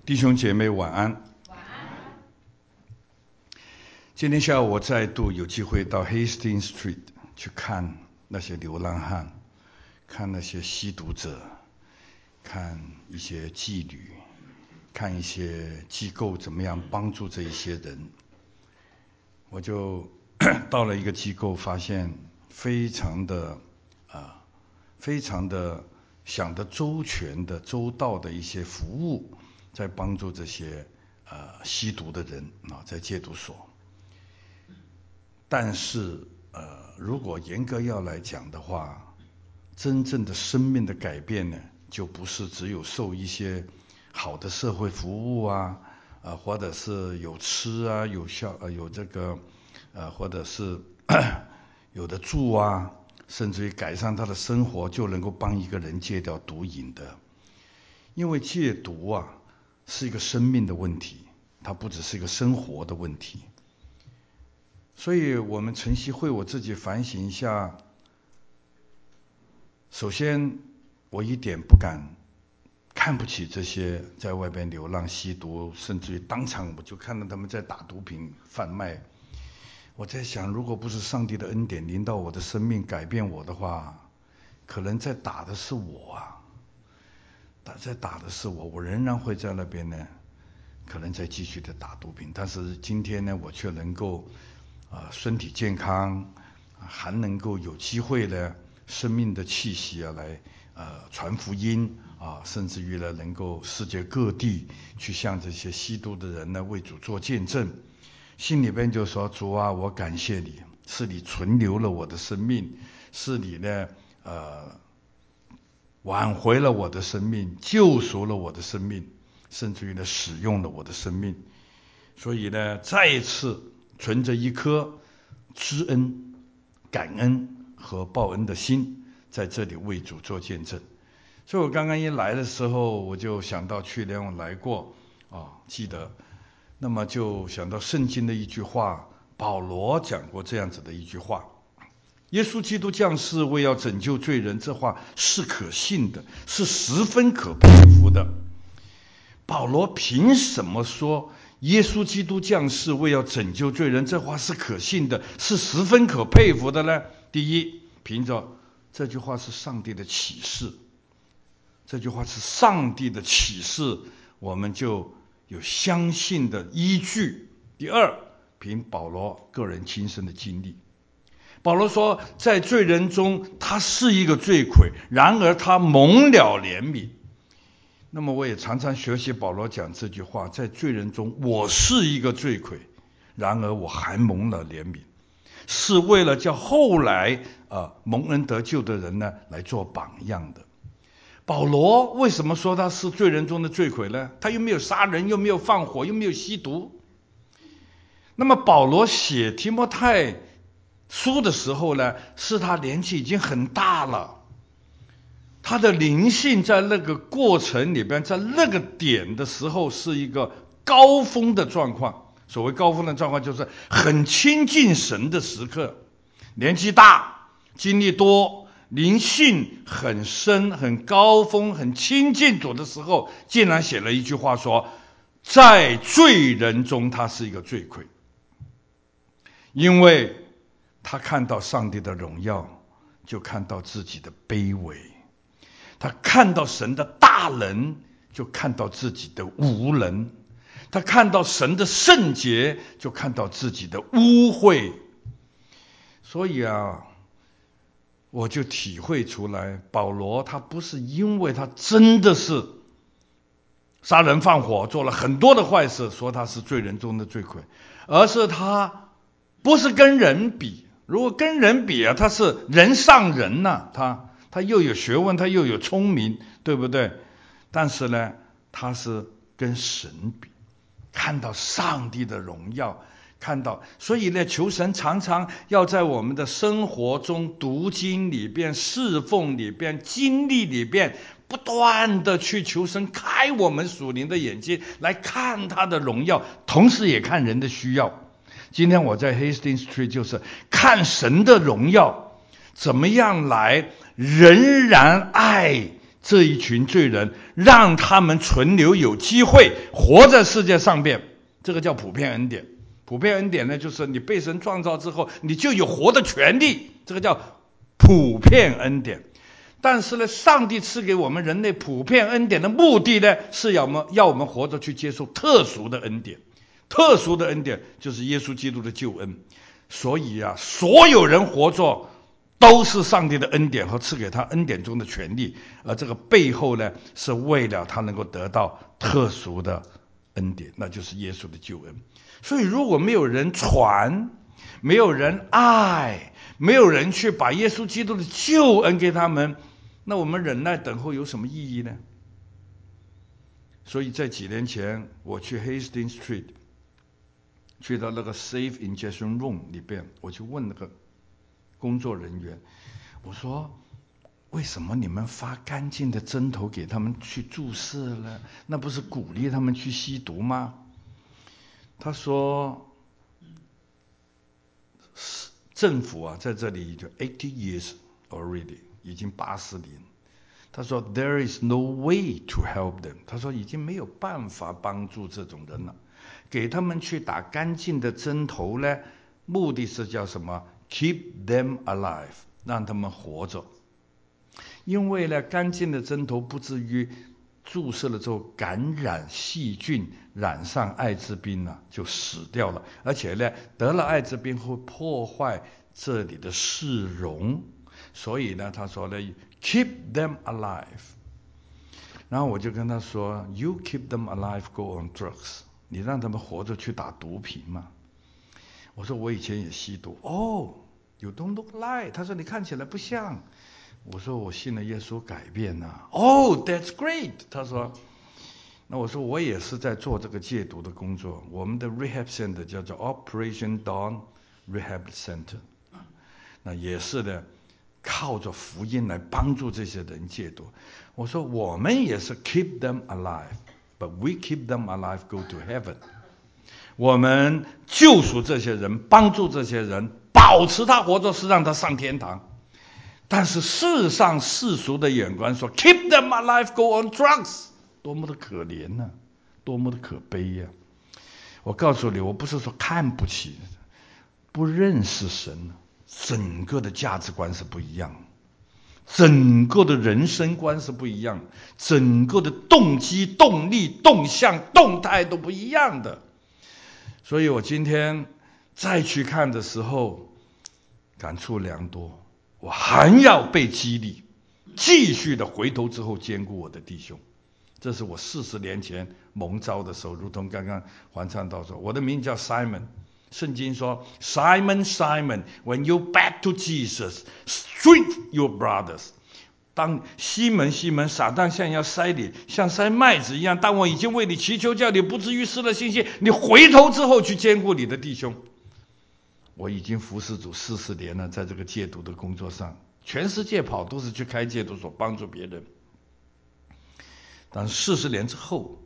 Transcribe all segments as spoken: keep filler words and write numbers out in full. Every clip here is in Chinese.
弟兄姐妹晚安。 晚安。 今天下午我再度有机会到 Hastings Street 去看那些流浪汉，看那些吸毒者，看一些妓女，看一些机构怎么样帮助这一些人。我就到了一个机构，发现非常的啊，非常的想得周全的周到的一些服务，在帮助这些呃吸毒的人啊，在戒毒所。但是呃，如果严格要来讲的话，真正的生命的改变呢，就不是只有受一些好的社会服务啊，呃，或者是有吃啊，有效呃有这个呃，或者是有的住啊，甚至于改善他的生活，就能够帮一个人戒掉毒瘾的。因为戒毒啊，是一个生命的问题，它不只是一个生活的问题。所以我们晨曦会，我自己反省一下。首先，我一点不敢看不起这些在外边流浪吸毒，甚至于当场我就看到他们在打毒品贩卖。我在想，如果不是上帝的恩典临到我的生命改变我的话，可能在打的是我啊，打在打的是我，我仍然会在那边呢，可能在继续的打毒品。但是今天呢，我却能够啊、呃、身体健康，还能够有机会呢，生命的气息啊来呃传福音啊，甚至于呢能够世界各地去向这些吸毒的人呢为主做见证。心里边就说，主啊，我感谢你，是你存留了我的生命，是你呢呃挽回了我的生命，救赎了我的生命，甚至于呢使用了我的生命。所以呢再一次存着一颗知恩、感恩和报恩的心，在这里为主做见证。所以我刚刚一来的时候，我就想到去年我来过啊，记得。那么就想到圣经的一句话，保罗讲过这样子的一句话：耶稣基督降世为要拯救罪人，这话是可信的，是十分可佩服的。保罗凭什么说耶稣基督降世为要拯救罪人，这话是可信的，是十分可佩服的呢？第一，凭着这句话是上帝的启示，这句话是上帝的启示，我们就有相信的依据。第二，凭保罗个人亲身的经历。保罗说，在罪人中他是一个罪魁，然而他蒙了怜悯。那么我也常常学习保罗讲这句话，在罪人中我是一个罪魁，然而我还蒙了怜悯，是为了叫后来呃蒙恩得救的人呢来做榜样的。保罗为什么说他是罪人中的罪魁呢？他又没有杀人，又没有放火，又没有吸毒。那么保罗写提摩太书的时候呢，是他年纪已经很大了，他的灵性在那个过程里边，在那个点的时候是一个高峰的状况。所谓高峰的状况，就是很亲近神的时刻，年纪大，经历多，灵性很深，很高峰，很亲近主的时候，竟然写了一句话说，在罪人中他是一个罪魁，因为他看到上帝的荣耀，就看到自己的卑微；他看到神的大能，就看到自己的无能；他看到神的圣洁，就看到自己的污秽。所以啊，我就体会出来，保罗他不是因为他真的是杀人放火，做了很多的坏事，说他是罪人中的罪魁，而是他不是跟人比。如果跟人比啊，他是人上人呐、啊，他他又有学问，他又有聪明，对不对？但是呢，他是跟神比，看到上帝的荣耀，看到，所以呢，求神常常要在我们的生活中、读经里边、侍奉里边、经历里边，不断的去求神开我们属灵的眼睛，来看他的荣耀，同时也看人的需要。今天我在 Hastings Street 就是看神的荣耀，怎么样来仍然爱这一群罪人，让他们存留有机会活在世界上边，这个叫普遍恩典。普遍恩典呢，就是你被神创造之后，你就有活的权利，这个叫普遍恩典。但是呢，上帝赐给我们人类普遍恩典的目的呢，是要我们要我们活着去接受特殊的恩典。特殊的恩典就是耶稣基督的救恩。所以啊，所有人活着都是上帝的恩典和赐给他恩典中的权利，而这个背后呢，是为了他能够得到特殊的恩典，那就是耶稣的救恩。所以如果没有人传，没有人爱，没有人去把耶稣基督的救恩给他们，那我们忍耐等候有什么意义呢？所以在几年前我去 Hastings Street， 去到那个 Safe Injection Room 里边，我就问那个工作人员，我说为什么你们发干净的针头给他们去注射呢？那不是鼓励他们去吸毒吗？他说政府啊在这里就 eighty years already， 已经八十年。他说 there is no way to help them， 他说已经没有办法帮助这种人了。给他们去打干净的针头呢，目的是叫什么？ keep them alive， 让他们活着。因为呢，干净的针头不至于注射了之后感染细菌，染上艾滋病呢就死掉了，而且呢得了艾滋病会破坏这里的市容，所以呢他说呢 keep them alive。 然后我就跟他说 you keep them alive go on drugs， 你让他们活着去打毒品嘛。我说我以前也吸毒。哦 you don't look like， 他说你看起来不像。我说我信了耶稣改变了。Oh that's great， 他说。那我说我也是在做这个戒毒的工作，我们的 rehab center 叫做 Operation Dawn Rehab Center， 那也是的，靠着福音来帮助这些人戒毒。我说我们也是 keep them alive but we keep them alive go to heaven， 我们救赎这些人，帮助这些人，保持他活着，是让他上天堂。但是世上世俗的眼光说 keep them alive go on drugs， 多么的可怜呢、啊、多么的可悲呀、啊！我告诉你，我不是说看不起，不认识神，整个的价值观是不一样，整个的人生观是不一样，整个的动机动力动向动态都不一样的。所以我今天再去看的时候感触良多，我还要被激励，继续的回头之后兼顾我的弟兄。这是我四十年前蒙召的时候，如同刚刚黄灿道说，我的名叫 Simon， 圣经说 Simon Simon when you back to Jesus strip your brothers， 当西门西门撒旦像要塞你，像塞麦子一样，当我已经为你祈求，叫你不至于失了信心，你回头之后去兼顾你的弟兄。我已经服侍主四十年了，在这个戒毒的工作上，全世界跑都是去开戒毒所帮助别人。但是四十年之后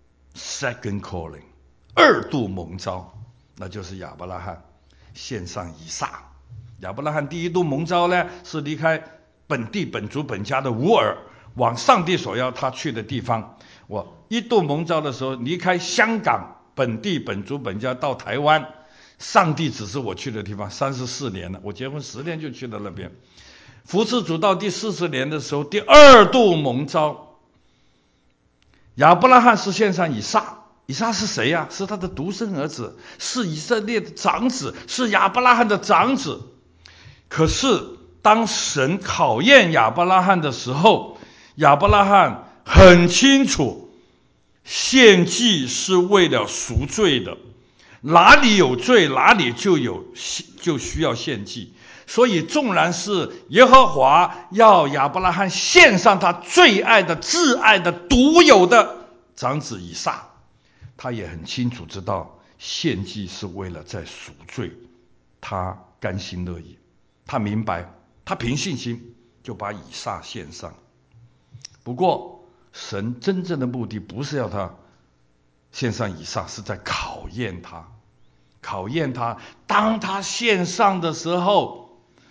second calling， 二度蒙召，那就是亚伯拉罕献上以撒。亚伯拉罕第一度蒙召呢，是离开本地本族本家的乌尔，往上帝所要他去的地方。我一度蒙召的时候，离开香港本地本族本家到台湾，上帝指示我去的地方，三十四年了，我结婚十年就去到那边。服侍主到第四十年的时候，第二度蒙召，亚伯拉罕是献上以撒。以撒是谁呀、啊？是他的独生儿子，是以色列的长子，是亚伯拉罕的长子。可是当神考验亚伯拉罕的时候，亚伯拉罕很清楚，献祭是为了赎罪的，哪里有罪哪里就有就需要献祭。所以纵然是耶和华要亚伯拉罕献上他最爱的挚爱的独有的长子以撒，他也很清楚知道献祭是为了在赎罪，他甘心乐意，他明白，他凭信心就把以撒献上。不过神真正的目的不是要他献上以撒，是在考验他，考验他当他献上的时候，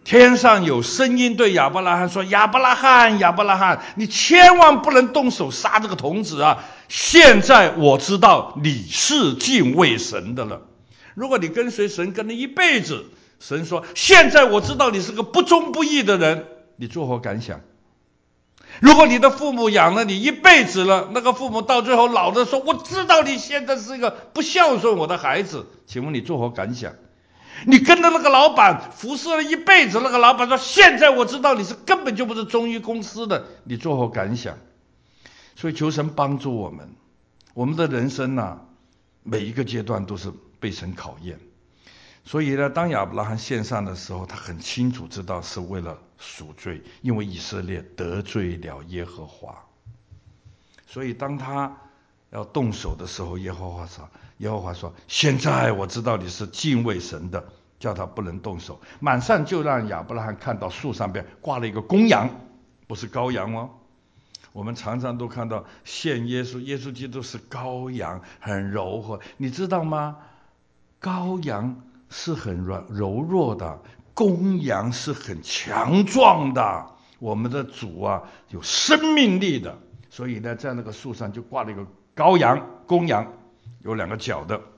天上有声音对亚伯拉罕说：亚伯拉罕，亚伯拉罕，你千万不能动手杀这个童子啊！现在我知道你是敬畏神的了。如果你跟随神跟了一辈子，神说现在我知道你是个不忠不义的人，你作何感想？如果你的父母养了你一辈子了，那个父母到最后老的说我知道你现在是一个不孝顺我的孩子，请问你作何感想？你跟着那个老板服侍了一辈子，那个老板说现在我知道你是根本就不是忠于公司的，你作何感想？所以求神帮助我们，我们的人生啊，每一个阶段都是被神考验。所以呢，当亚伯拉罕献上的时候，他很清楚知道是为了赎罪，因为以色列得罪了耶和华。所以当他要动手的时候，耶和华说耶和华说现在我知道你是敬畏神的，叫他不能动手。马上就让亚伯拉罕看到树上边挂了一个公羊，不是羔羊哦。我们常常都看到献耶稣，耶稣基督是羔羊，很柔和，你知道吗？羔羊是很软柔弱的，公羊是很强壮的。我们的主啊，有生命力的，所以呢，在那个树上就挂了一个羔羊，公羊，有两个角的，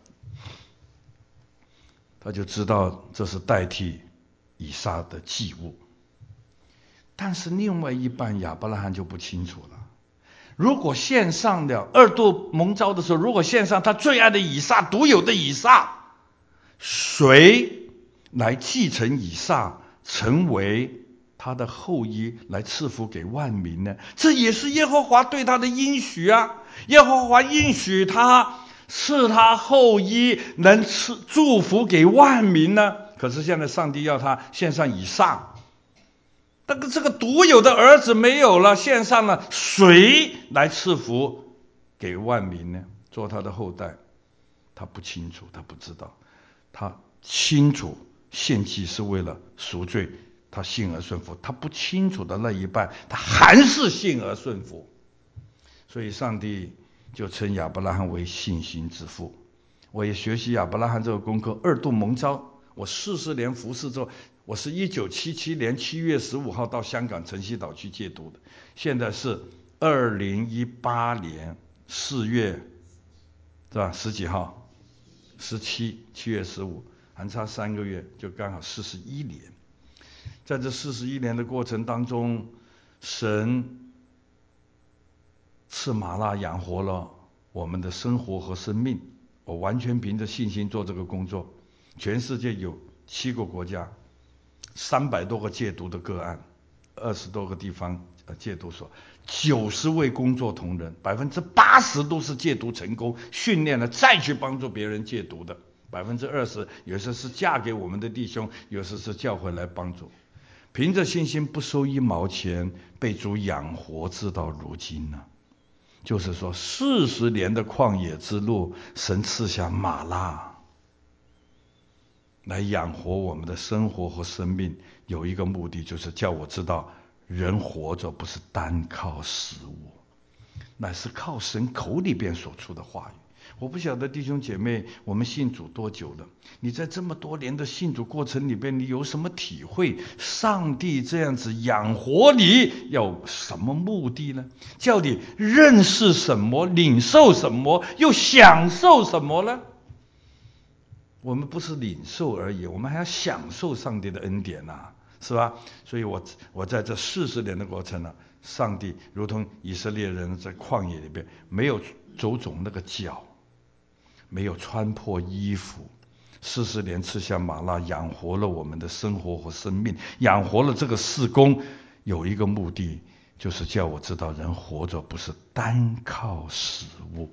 他就知道这是代替以撒的祭物。但是另外一半亚伯拉罕就不清楚了。如果献上了二度蒙召的时候，如果献上他最爱的以撒，独有的以撒，谁来继承以撒，成为他的后裔，来赐福给万民呢？这也是耶和华对他的应许啊！耶和华应许他是他后裔，能赐祝福给万民呢。可是现在上帝要他献上以撒，那个这个独有的儿子没有了，献上了，谁来赐福给万民呢？做他的后代，他不清楚，他不知道。他清楚献祭是为了赎罪，他信而顺服。他不清楚的那一半，他还是信而顺服。所以上帝就称亚伯拉罕为信心之父。我也学习亚伯拉罕这个功课，二度蒙召。我四十年服侍之后，我是一九七七年七月十五号到香港晨曦岛去戒毒的，现在是二零一八年四月，是吧？十几号？十七，七月十五，还差三个月，就刚好四十一年。在这四十一年的过程当中，神赐玛纳养活了我们的生活和生命。我完全凭着信心做这个工作。全世界有七个国家，三百多个戒毒的个案，二十多个地方呃戒毒所，九十位工作同仁，百分之八十都是戒毒成功，训练了再去帮助别人戒毒的，百分之二十有时是嫁给我们的弟兄，有时是教会来帮助。凭着信心不收一毛钱，被主养活直到如今呢。就是说四十年的旷野之路，神赐下玛纳来养活我们的生活和生命，有一个目的，就是叫我知道人活着不是单靠食物，乃是靠神口里边所出的话语。我不晓得弟兄姐妹，我们信主多久了？你在这么多年的信主过程里边，你有什么体会？上帝这样子养活你，有什么目的呢？叫你认识什么，领受什么，又享受什么呢？我们不是领受而已，我们还要享受上帝的恩典呐、啊，是吧？所以我我在这四十年的过程呢、啊，上帝如同以色列人在旷野里边没有走肿那个脚，没有穿破衣服，四十年赐下玛纳，养活了我们的生活和生命，养活了这个事工，有一个目的，就是叫我知道人活着不是单靠食物。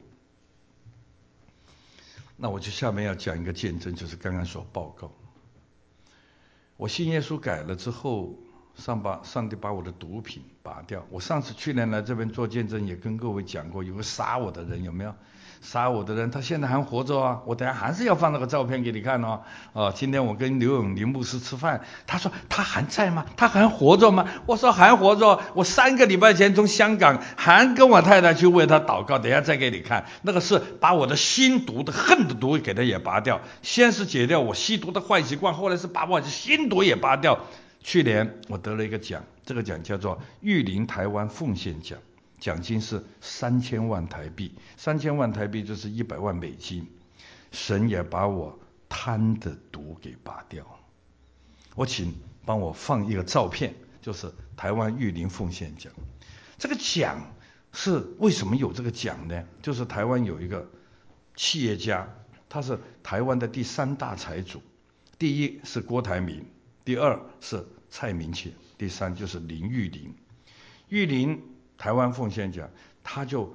那我就下面要讲一个见证，就是刚刚所报告。我信耶稣改了之后，上把上帝把我的毒品拔掉。我上次去年来这边做见证，也跟各位讲过，有个杀我的人，有没有？杀我的人，他现在还活着啊！我等下还是要放那个照片给你看哦。哦，今天我跟刘永林牧师吃饭，他说他还在吗？他还活着吗？我说还活着。我三个礼拜前从香港还跟我太太去为他祷告，等下再给你看。那个是把我的心毒的恨的毒给他也拔掉，先是解掉我吸毒的坏习惯，后来是把我的心毒也拔掉。 去年我得了一个奖，这个奖叫做育龄台湾奉献奖，奖金是三千万台币，三千万台币就是一百万美金。神也把我贪的毒给拔掉。我请帮我放一个照片，就是台湾育龄奉献奖。这个奖是为什么有这个奖呢？就是台湾有一个企业家，他是台湾的第三大财主，第一是郭台铭，第二是蔡明庆，第三就是林育龄。育龄台湾奉献奖，他就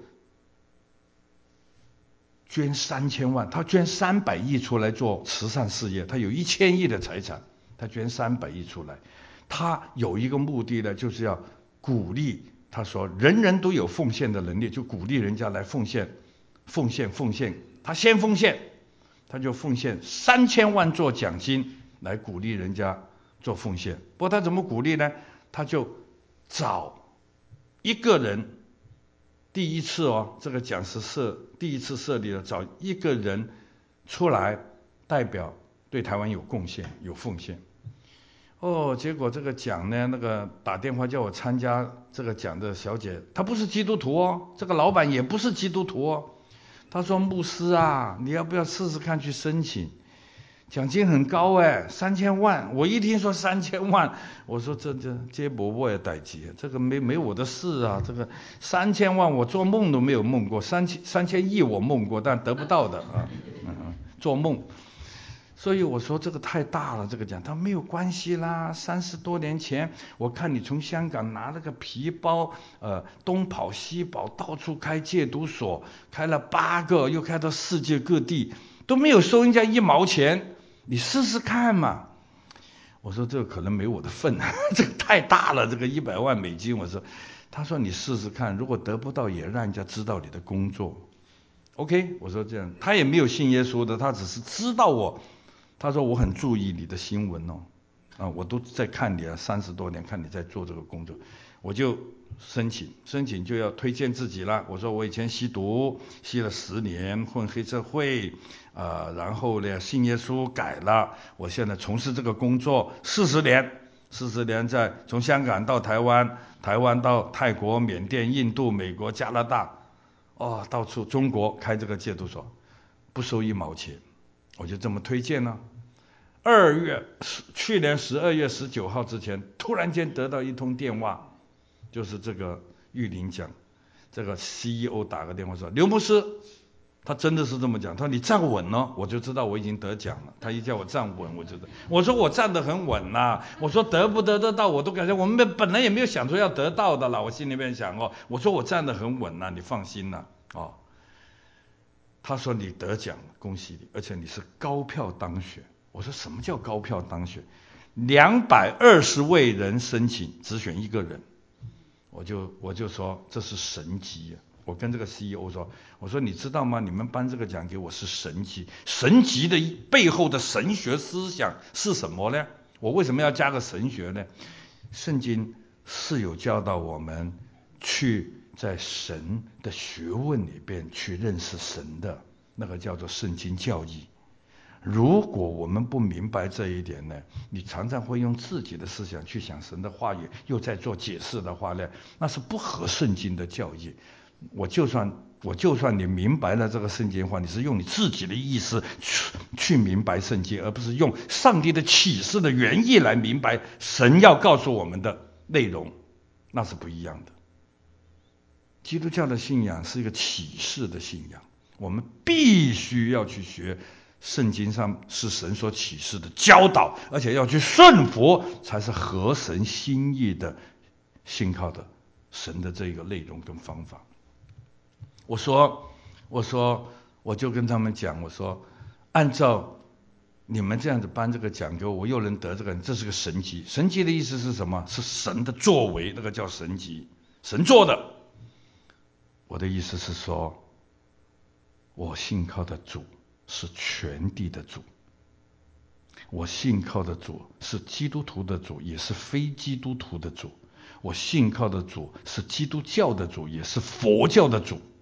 捐三千万，他捐三百亿出来做慈善事业，他有一千亿的财产，他捐三百亿出来，他有一个目的呢，就是要鼓励，他说人人都有奉献的能力，就鼓励人家来奉献，奉献奉献，他先奉献，他就奉献三千万做奖金来鼓励人家做奉献。不过他怎么鼓励呢？他就找一个人，第一次哦，这个奖是设第一次设立了，找一个人出来代表对台湾有贡献有奉献。哦，结果这个奖呢，那个打电话叫我参加这个奖的小姐，她不是基督徒哦，这个老板也不是基督徒哦。她说牧师啊，你要不要试试看去申请？奖金很高哎，三千万。我一听说三千万，我说这这这不我也代级，这个没没我的事啊。这个三千万我做梦都没有梦过，三千三千亿我梦过，但得不到的啊，嗯嗯，做梦。所以我说这个太大了，这个奖。他没有关系啦，三十多年前我看你从香港拿了个皮包，呃，东跑西跑，到处开戒毒所，开了八个，又开到世界各地，都没有收人家一毛钱。你试试看嘛。我说这个可能没我的份，这个太大了，这个一百万美金。我说，他说你试试看，如果得不到也让人家知道你的工作。OK， 我说这样，他也没有信耶稣的，他只是知道我。他说我很注意你的新闻哦，啊，我都在看你啊，三十多年看你在做这个工作，我就申请，申请就要推荐自己了。我说我以前吸毒，吸了十年，混黑社会，呃，然后呢信耶稣改了，我现在从事这个工作四十年，四十年在从香港到台湾，台湾到泰国、缅甸、印度、美国、加拿大，哦，到处中国开这个戒毒所，不收一毛钱。我就这么推荐呢。二月，去年十二月十九号之前，突然间得到一通电话，就是这个育龄奖，这个 C E O 打个电话说，刘牧师，他真的是这么讲，他说你站稳了，我就知道我已经得奖了。他一叫我站稳，我就知道。我说我站得很稳呐，我说得不得得到我都感觉我们本来也没有想说要得到的了，我心里面想哦，我说我站得很稳呐，你放心啦，哦。他说你得奖，恭喜你，而且你是高票当选。我说什么叫高票当选？两百二十位人申请，只选一个人。我就我就说这是神级。我跟这个 C E O 说，我说你知道吗？你们颁这个奖给我是神级，神级的背后的神学思想是什么呢？我为什么要加个神学呢？圣经是有教导我们去在神的学问里边去认识神的，那个叫做圣经教义。如果我们不明白这一点呢，你常常会用自己的思想去想神的话语，又在做解释的话呢，那是不合圣经的教义。我就算我就算你明白了这个圣经话，你是用你自己的意思去去明白圣经，而不是用上帝的启示的原意来明白神要告诉我们的内容，那是不一样的。基督教的信仰是一个启示的信仰，我们必须要去学圣经上是神所启示的教导，而且要去顺服，才是合神心意的信靠的神的这个内容跟方法。我说我说我就跟他们讲，我说按照你们这样子颁这个奖给我，我又能得这个，这是个神级。神级的意思是什么？是神的作为，那个叫神级，神做的。我的意思是说，我信靠的主是全地的主，我信靠的主是基督徒的主，也是非基督徒的主，我信靠的主是基督教的主，也是佛教的主。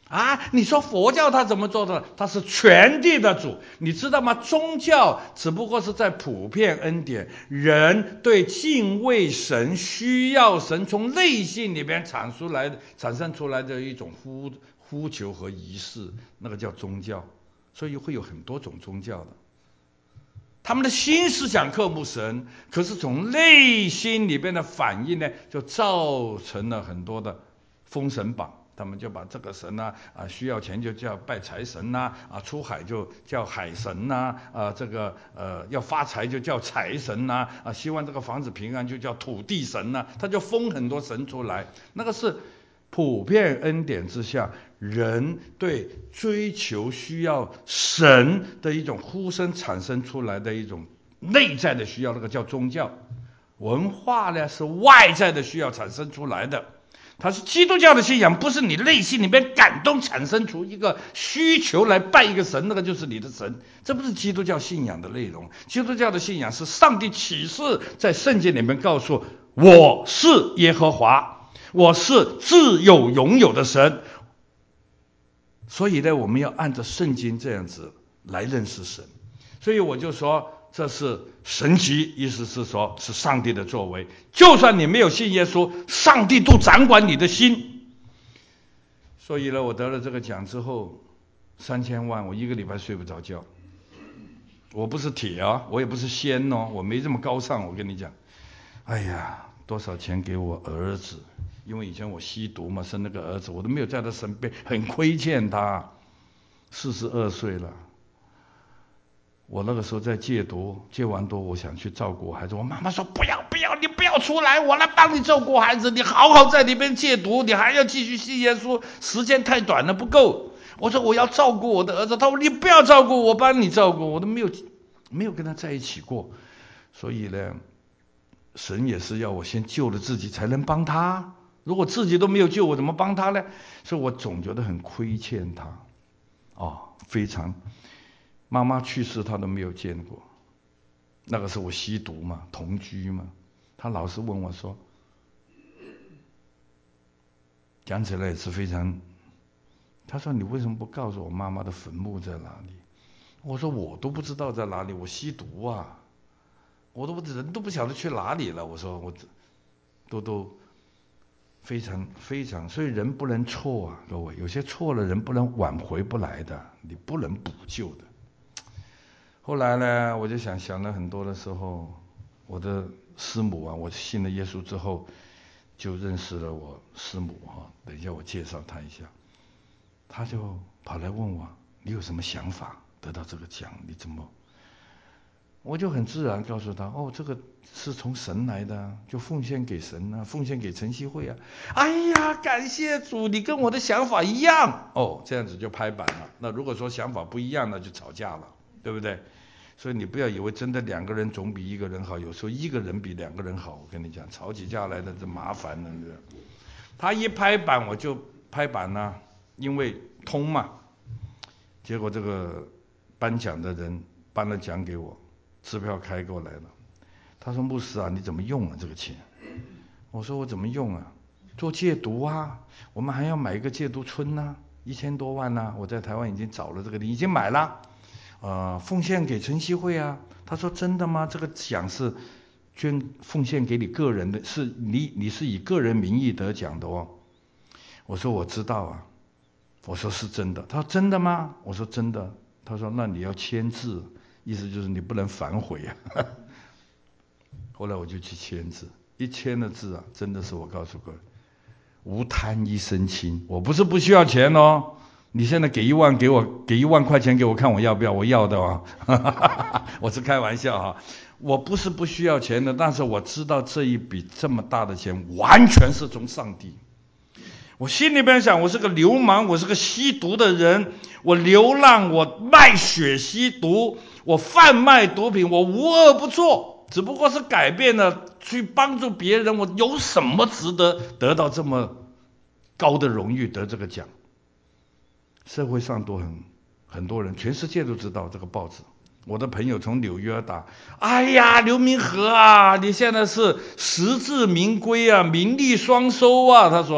啊，你说佛教他怎么做的？他是全地的主，你知道吗？宗教只不过是在普遍恩典，人对敬畏神、需要神从内心里边产出来的、产生出来的一种呼呼求和仪式，那个叫宗教。所以会有很多种宗教的，他们的心是想渴慕神，可是从内心里边的反应呢，就造成了很多的封神榜。他们就把这个神呐、啊，啊需要钱就叫拜财神呐、啊，啊出海就叫海神呐、啊，啊这个呃要发财就叫财神呐、啊，啊希望这个房子平安就叫土地神呐、啊，他就封很多神出来。那个是普遍恩典之下，人对追求需要神的一种呼声产生出来的一种内在的需要，那个叫宗教。文化呢是外在的需要产生出来的。它是基督教的信仰，不是你内心里面感动产生出一个需求来拜一个神，那个就是你的神，这不是基督教信仰的内容。基督教的信仰是上帝启示在圣经里面告诉我是耶和华，我是自有永有的神。所以呢，我们要按照圣经这样子来认识神。所以我就说这是神迹，意思是说是上帝的作为，就算你没有信耶稣，上帝都掌管你的心。所以呢，我得了这个奖之后，三千万我一个礼拜睡不着觉。我不是铁啊，我也不是仙哦，我没这么高尚，我跟你讲。哎呀，多少钱给我儿子，因为以前我吸毒嘛，生那个儿子我都没有在他身边，很亏欠他。四十二岁了，我那个时候在戒毒，戒完毒我想去照顾孩子，我妈妈说不要不要，你不要出来，我来帮你照顾孩子，你好好在里边戒毒，你还要继续信耶稣，时间太短了不够。我说我要照顾我的儿子，他说你不要照顾我，帮你照顾，我都没有没有跟他在一起过。所以呢，神也是要我先救了自己才能帮他，如果自己都没有救，我怎么帮他呢？所以我总觉得很亏欠他，哦，非常。妈妈去世他都没有见过，那个时候我吸毒嘛，同居嘛，他老是问我说，讲起来也是非常，他说你为什么不告诉我妈妈的坟墓在哪里？我说我都不知道在哪里，我吸毒啊，我都人都不晓得去哪里了。我说我都都非常非常，所以人不能错啊，各位，有些错了人不能挽回不来的，你不能补救的。后来呢，我就想想了很多的时候，我的师母啊，我信了耶稣之后，就认识了我师母哈。等一下我介绍她一下，她就跑来问我，你有什么想法？得到这个奖，你怎么？我就很自然告诉她，哦，这个是从神来的，就奉献给神啊，奉献给晨曦会啊。哎呀，感谢主，你跟我的想法一样。哦，这样子就拍板了。那如果说想法不一样，那就吵架了，对不对？所以你不要以为真的两个人总比一个人好，有时候一个人比两个人好。我跟你讲，吵起架来的这麻烦了。他一拍板我就拍板了、啊，因为通嘛。结果这个颁奖的人颁了奖给我，支票开过来了。他说：“牧师啊，你怎么用啊这个钱？”我说：“我怎么用啊？做戒毒啊，我们还要买一个戒毒村呐、啊，一千多万呐、啊。我在台湾已经找了这个，已经买了。”呃，奉献给晨曦会啊。他说真的吗？这个奖是捐奉献给你个人的，是你你是以个人名义得奖的哦。我说我知道啊。我说是真的。他说真的吗？我说真的。他说那你要签字，意思就是你不能反悔啊。后来我就去签字，一签了字啊，真的是我告诉各位，无贪一身轻。我不是不需要钱哦。你现在给一万给我，给一万块钱给我看我要不要？我要的啊，我是开玩笑哈。我不是不需要钱的，但是我知道这一笔这么大的钱完全是从上帝。我心里边想，我是个流氓，我是个吸毒的人，我流浪，我卖血吸毒，我贩卖毒品，我无恶不作，只不过是改变了去帮助别人。我有什么值得得到这么高的荣誉，得这个奖？社会上都很很多人，全世界都知道这个报纸。我的朋友从纽约打，哎呀，刘明和啊，你现在是实至名归啊，名利双收啊。他说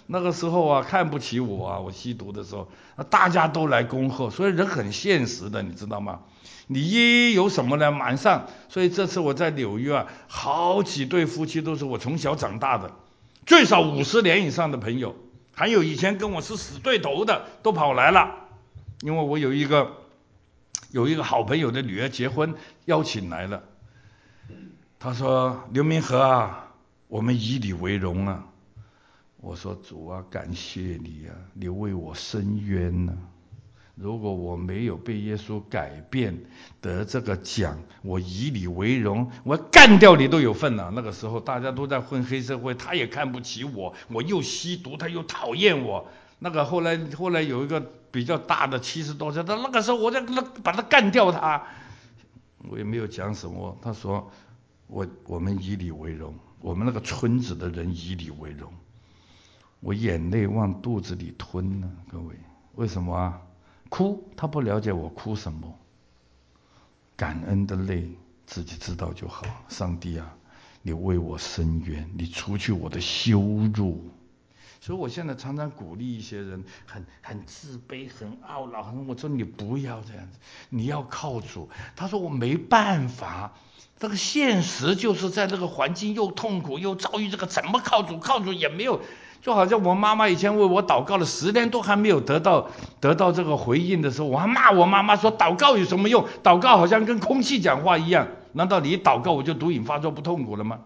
那个时候啊，看不起我啊，我吸毒的时候，大家都来恭贺，所以人很现实的，你知道吗？你一有什么呢，马上，所以这次我在纽约啊，好几对夫妻都是我从小长大的，最少五十年以上的朋友，还有以前跟我是死对头的，都跑来了，因为我有一个有一个好朋友的女儿结婚，邀请来了。他说：“刘明和啊，我们以你为荣啊。”我说：“主啊，感谢你啊，你为我伸冤呢、啊。如果我没有被耶稣改变，得这个奖，我以你为荣，我干掉你都有份了、啊。那个时候大家都在混黑社会，他也看不起我，我又吸毒，他又讨厌我。那个后来后来有一个比较大的七十多岁，他那个时候我在把他干掉他，我也没有讲什么。他说。”我我们以你为荣，我们那个村子的人以你为荣，我眼泪往肚子里吞呢，各位，为什么啊？哭，他不了解我哭什么，感恩的泪自己知道就好。上帝啊，你为我伸冤，你除去我的羞辱。所以我现在常常鼓励一些人，很很自卑、很懊恼，我说你不要这样子，你要靠主。他说我没办法。这个现实就是在这个环境又痛苦又遭遇这个，怎么靠主？靠主也没有，就好像我妈妈以前为我祷告了十年都还没有得到得到这个回应的时候，我还骂我妈妈说祷告有什么用？祷告好像跟空气讲话一样，难道你一祷告我就毒瘾发作不痛苦了吗？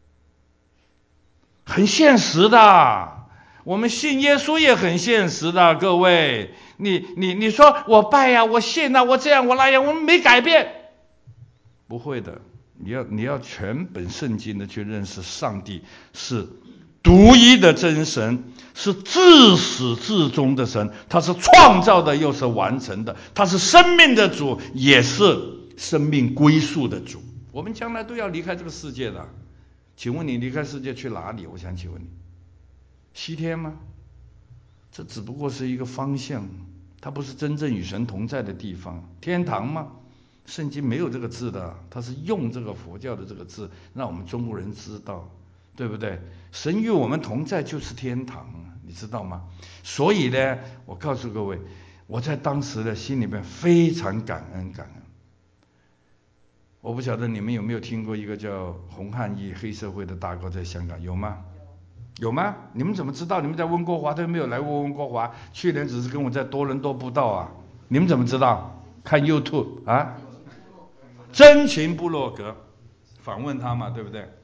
很现实的，我们信耶稣也很现实的，各位，你你你说我拜呀、啊，我信啊，我这样我那样，我们没改变，不会的。你要你要全本圣经的去认识上帝是独一的真神，是自始至终的神，他是创造的又是完成的，他是生命的主，也是生命归宿的主。我们将来都要离开这个世界的，请问你离开世界去哪里？我想请问你，西天吗？这只不过是一个方向，它不是真正与神同在的地方。天堂吗？圣经没有这个字的，它是用这个佛教的这个字让我们中国人知道，对不对？神与我们同在就是天堂，你知道吗？所以呢，我告诉各位，我在当时的心里面非常感恩感恩。我不晓得你们有没有听过一个叫洪汉义黑社会的大哥在香港，有吗？有吗？你们怎么知道？你们在温哥华都没有来过温哥华，去年只是跟我在多伦多布道啊，你们怎么知道？看 YouTube 啊？真情部落格访问他嘛，对不对？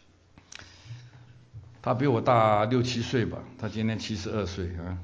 他比我大六七岁吧，他今年七十二岁啊。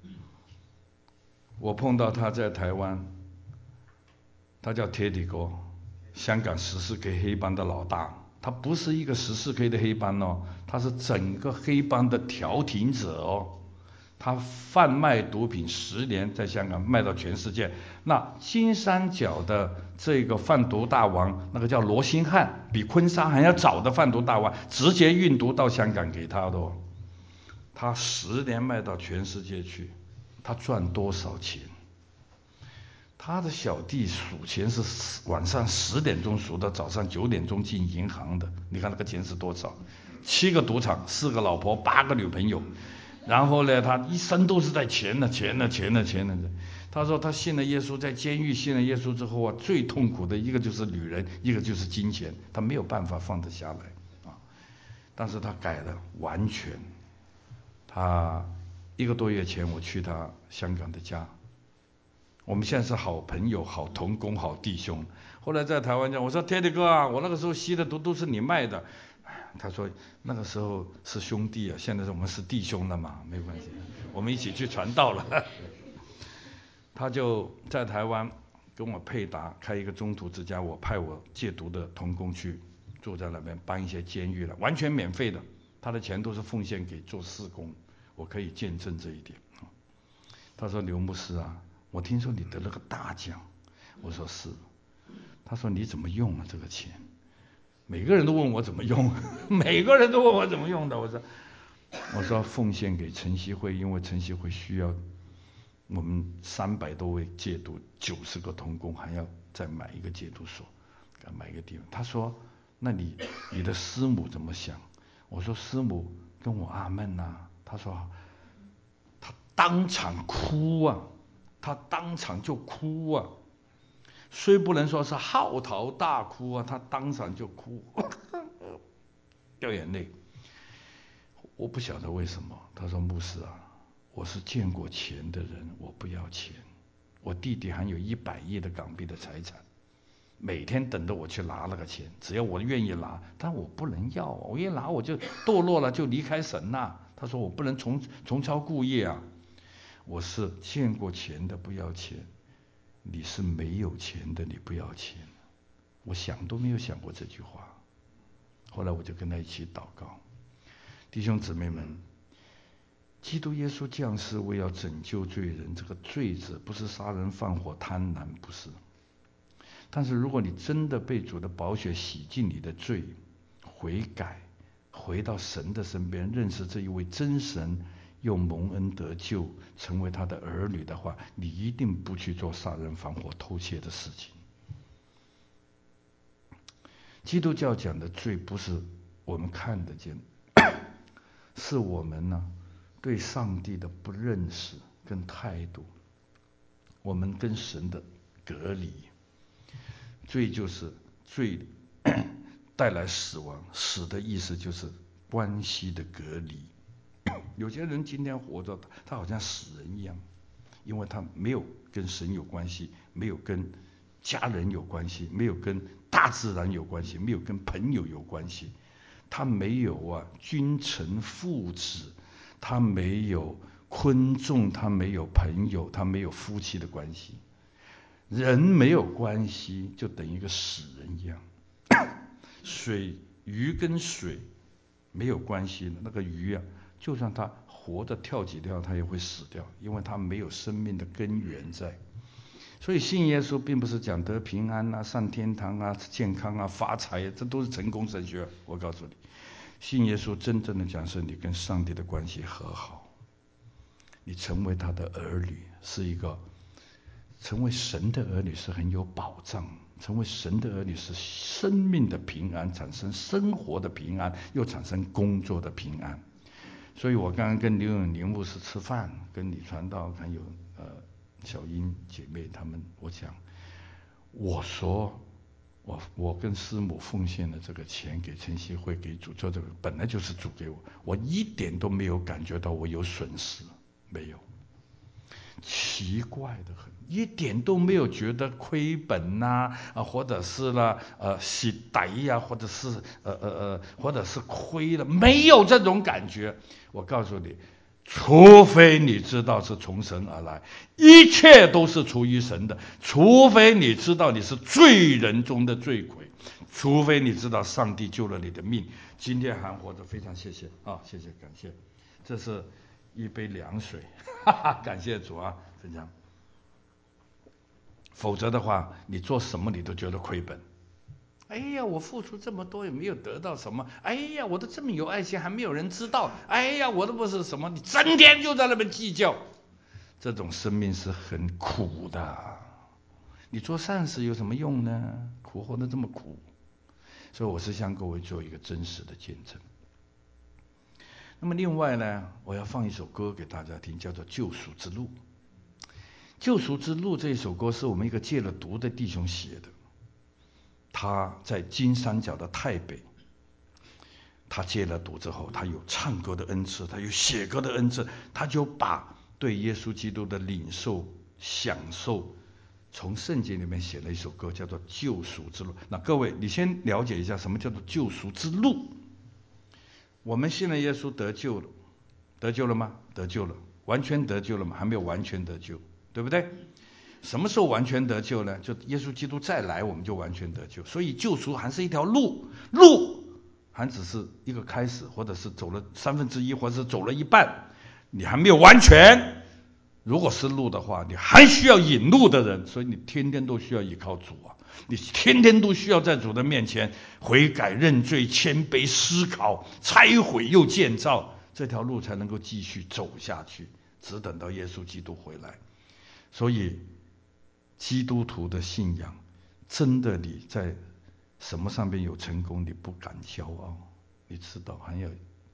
我碰到他在台湾，他叫 Teddy 哥，香港十四 K 黑帮的老大。他不是一个十四 K 的黑帮哦，他是整个黑帮的调停者哦。他贩卖毒品十年，在香港卖到全世界。那金三角的这个贩毒大王，那个叫罗兴汉，比昆沙还要早的贩毒大王，直接运毒到香港给他的哦。他十年卖到全世界去，他赚多少钱？他的小弟数钱是晚上十点钟数到早上九点钟进银行的，你看那个钱是多少？七个赌场，四个老婆，八个女朋友。然后呢，他一生都是在钱呢，钱呢，钱呢，钱呢。他说他信了耶稣，在监狱信了耶稣之后啊，最痛苦的一个就是女人，一个就是金钱，他没有办法放得下来啊。但是他改了，完全。他一个多月前我去他香港的家，我们现在是好朋友、好同工、好弟兄。后来在台湾讲，我说 Teddy 哥啊，我那个时候吸的毒都是你卖的。他说那个时候是兄弟啊，现在我们是弟兄了嘛，没关系，我们一起去传道了。他就在台湾跟我配搭开一个中途之家，我派我戒毒的同工去住在那边搬一些监狱了，完全免费的，他的钱都是奉献给做事工，我可以见证这一点。他说刘牧师啊，我听说你得了个大奖。我说是。他说你怎么用啊这个钱？每个人都问我怎么用，每个人都问我怎么用的。我说，我说奉献给晨曦会，因为晨曦会需要我们三百多位戒毒，九十个同工，还要再买一个戒毒所，买一个地方。他说，那你你的师母怎么想？我说师母跟我阿闷呐、啊。他说当场哭啊，他当场就哭啊，虽不能说是嚎啕大哭啊，他当场就哭，掉眼泪。我不晓得为什么，他说牧师啊，我是见过钱的人，我不要钱。我弟弟还有一百亿的港币的财产，每天等着我去拿那个钱，只要我愿意拿，但我不能要啊，我一拿我就堕落了，就离开神呐、啊。他说我不能重重操故业啊。我是见过钱的不要钱，你是没有钱的你不要钱。我想都没有想过这句话。后来我就跟他一起祷告，弟兄姊妹们，基督耶稣降世为要拯救罪人，这个罪字不是杀人放火贪婪，不是。但是如果你真的被主的宝血洗净你的罪，悔改，回到神的身边，认识这一位真神，又蒙恩得救，成为他的儿女的话，你一定不去做杀人放火偷窃的事情。基督教讲的罪不是我们看得见，是我们呢对上帝的不认识跟态度，我们跟神的隔离。罪就是罪带来死亡，死的意思就是关系的隔离。有些人今天活着，他好像死人一样，因为他没有跟神有关系，没有跟家人有关系，没有跟大自然有关系，没有跟朋友有关系，他没有啊君臣父子，他没有昆仲，他没有朋友，他没有夫妻的关系。人没有关系就等于一个死人一样。水鱼跟水没有关系的，那个鱼啊，就算它活着跳几跳，它也会死掉，因为它没有生命的根源在。所以信耶稣并不是讲得平安啊、上天堂啊、健康啊、发财啊，这都是成功神学。我告诉你，信耶稣真正的讲是你跟上帝的关系和好，你成为他的儿女，是一个成为神的儿女是很有保障，成为神的儿女是生命的平安，产生生活的平安，又产生工作的平安。所以我刚刚跟刘永宁牧师吃饭，跟李传道还有呃小英姐妹他们，我讲，我说我我跟师母奉献的这个钱给晨曦会给主做这个，本来就是主给我，我一点都没有感觉到我有损失，没有。奇怪的很，一点都没有觉得亏本呐、啊，或者是了呃洗歹呀，或者是呃呃呃，或者是亏了，没有这种感觉。我告诉你，除非你知道是从神而来，一切都是出于神的，除非你知道你是罪人中的罪魁，除非你知道上帝救了你的命。今天还活着，非常谢谢啊，谢谢感谢，这是一杯凉水，哈哈，感谢主啊，分享。否则的话，你做什么你都觉得亏本。哎呀，我付出这么多也没有得到什么。哎呀，我都这么有爱心，还没有人知道。哎呀，我都不是什么，你整天就在那边计较，这种生命是很苦的。你做善事有什么用呢？苦活得这么苦。所以我是向各位做一个真实的见证。那么另外呢，我要放一首歌给大家听，叫做《救赎之路》。《救赎之路》这一首歌是我们一个戒了毒的弟兄写的，他在金三角的泰北，他戒了毒之后，他有唱歌的恩赐，他有写歌的恩赐，他就把对耶稣基督的领受、享受，从圣经里面写了一首歌，叫做《救赎之路》。那各位，你先了解一下什么叫做救赎之路。我们信了耶稣得救了，得救了吗？得救了。完全得救了吗？还没有完全得救，对不对？什么时候完全得救呢？就耶稣基督再来，我们就完全得救。所以救赎还是一条路，路还只是一个开始，或者是走了三分之一，或者是走了一半，你还没有完全。如果是路的话，你还需要引路的人，所以你天天都需要依靠主啊，你天天都需要在主的面前悔改认罪、谦卑思考、拆毁又建造，这条路才能够继续走下去，只等到耶稣基督回来。所以基督徒的信仰，真的你在什么上面有成功，你不敢骄傲，你知道还要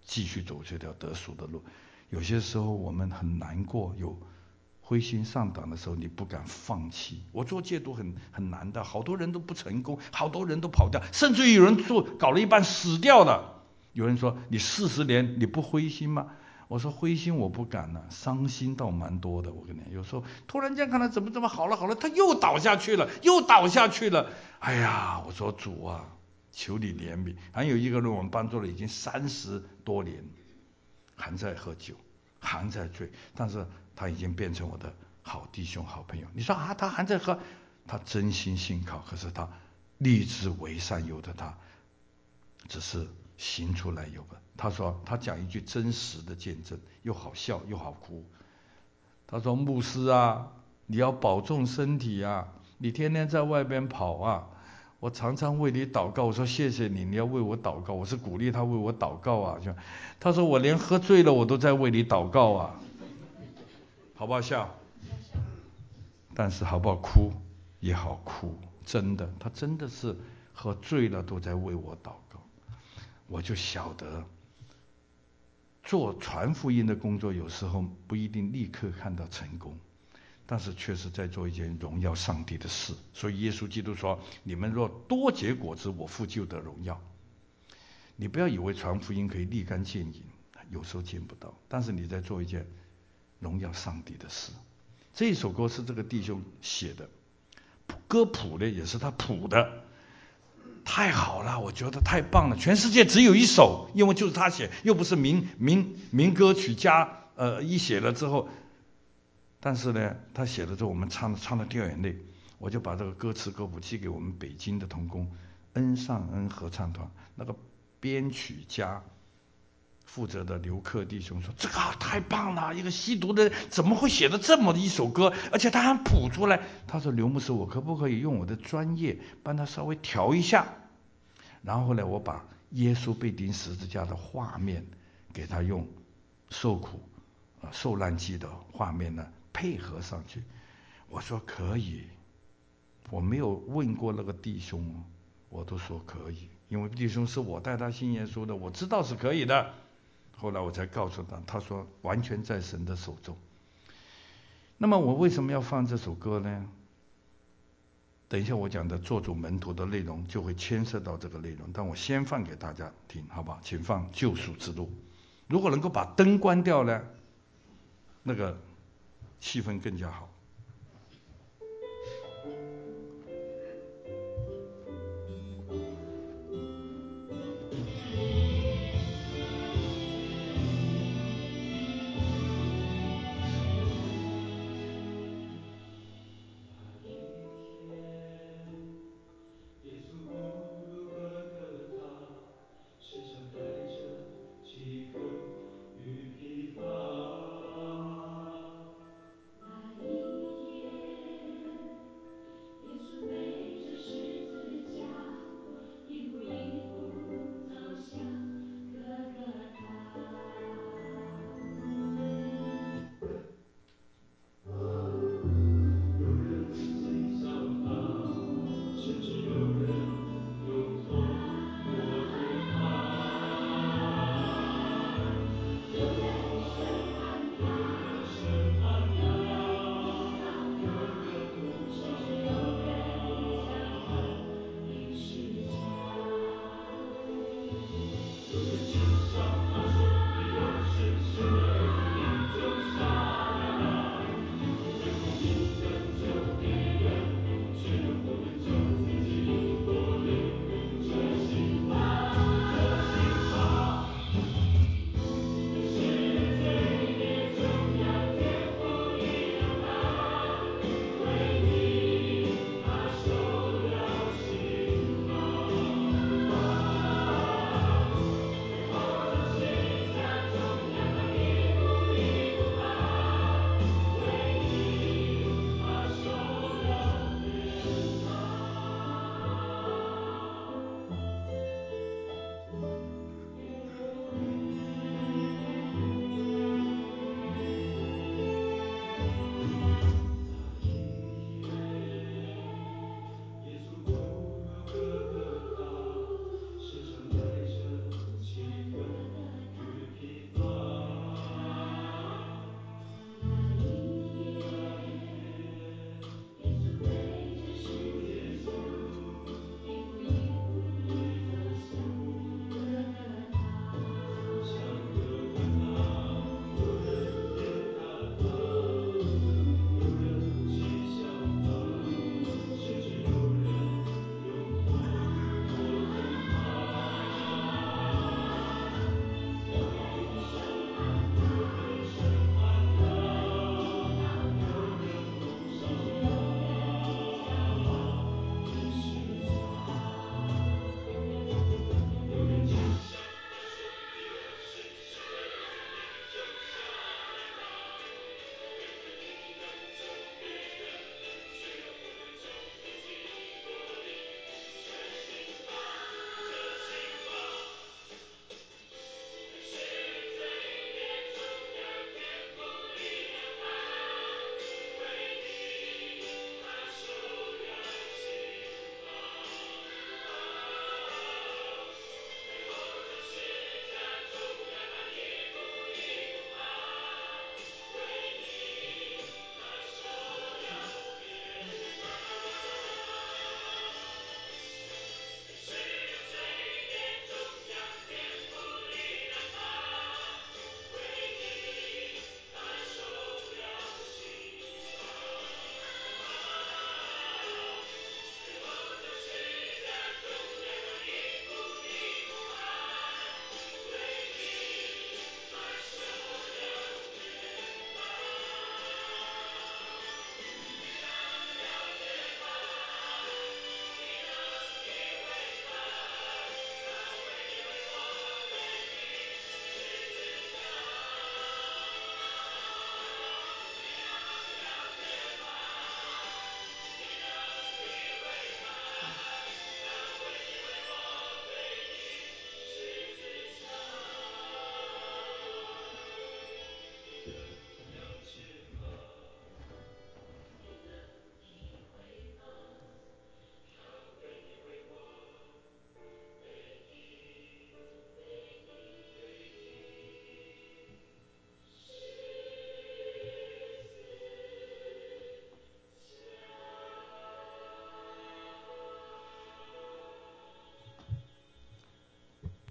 继续走这条得赎的路。有些时候我们很难过，有灰心丧胆的时候，你不敢放弃。我做戒毒很很难的，好多人都不成功，好多人都跑掉，甚至有人做搞了一半死掉了。有人说你四十年你不灰心吗？我说灰心我不敢了、啊，伤心倒蛮多的。我跟你有时候突然间看他怎么怎么好了好了，他又倒下去了，又倒下去了。哎呀，我说主啊，求你怜悯。还有一个人我们帮助了已经三十多年，还在喝酒，还在醉，但是他已经变成我的好弟兄好朋友。你说啊，他还在喝，他真心信靠，可是他立志为善，有的他只是行出来有个。他说他讲一句真实的见证，又好笑又好哭。他说牧师啊，你要保重身体啊，你天天在外边跑啊，我常常为你祷告。我说谢谢你，你要为我祷告。我是鼓励他为我祷告啊。就他说我连喝醉了我都在为你祷告啊，好不好笑？但是好不好哭？也好哭，真的，他真的是喝醉了都在为我祷告。我就晓得做传福音的工作有时候不一定立刻看到成功，但是却是在做一件荣耀上帝的事。所以耶稣基督说，你们若多结果子，我父就得荣耀。你不要以为传福音可以立竿见影，有时候见不到，但是你在做一件荣耀上帝的事。这首歌是这个弟兄写的，歌谱呢也是他谱的，太好了，我觉得太棒了，全世界只有一首，因为就是他写，又不是民民民歌曲家呃一写了之后，但是呢他写了之后我们唱唱的掉眼泪。我就把这个歌词歌谱寄给我们北京的同工恩上恩合唱团，那个编曲家负责的刘克弟兄说，这个太棒了，一个吸毒的人怎么会写的这么一首歌，而且他还谱出来。他说刘牧师，我可不可以用我的专业帮他稍微调一下？然后呢，我把耶稣被钉十字架的画面给他用受苦、呃、受难记的画面呢配合上去。我说可以，我没有问过那个弟兄，我都说可以，因为弟兄是我带他信耶稣的，我知道是可以的。后来我才告诉他，他说完全在神的手中。那么我为什么要放这首歌呢？等一下我讲的做主门徒的内容就会牵涉到这个内容，但我先放给大家听，好不好？请放救赎之路。如果能够把灯关掉呢，那个气氛更加好。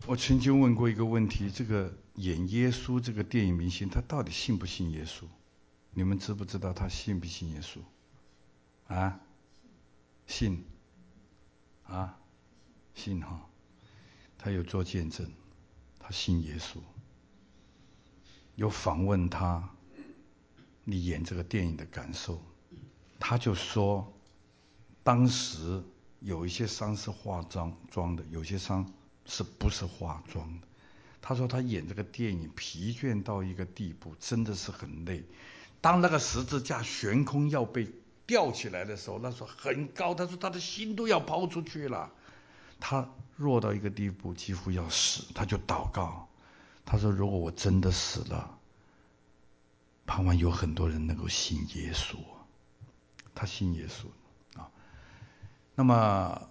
我曾经问过一个问题，这个演耶稣这个电影明星，他到底信不信耶稣？你们知不知道他信不信耶稣？啊？信？啊？信哈？他有做见证，他信耶稣。有访问他，你演这个电影的感受，他就说，当时有一些伤是化妆妆的，有些伤是不是化妆的。他说他演这个电影疲倦到一个地步，真的是很累。当那个十字架悬空要被吊起来的时候，那时候很高，他说他的心都要抛出去了，他弱到一个地步，几乎要死，他就祷告，他说如果我真的死了，盼望有很多人能够信耶稣。他信耶稣啊。那么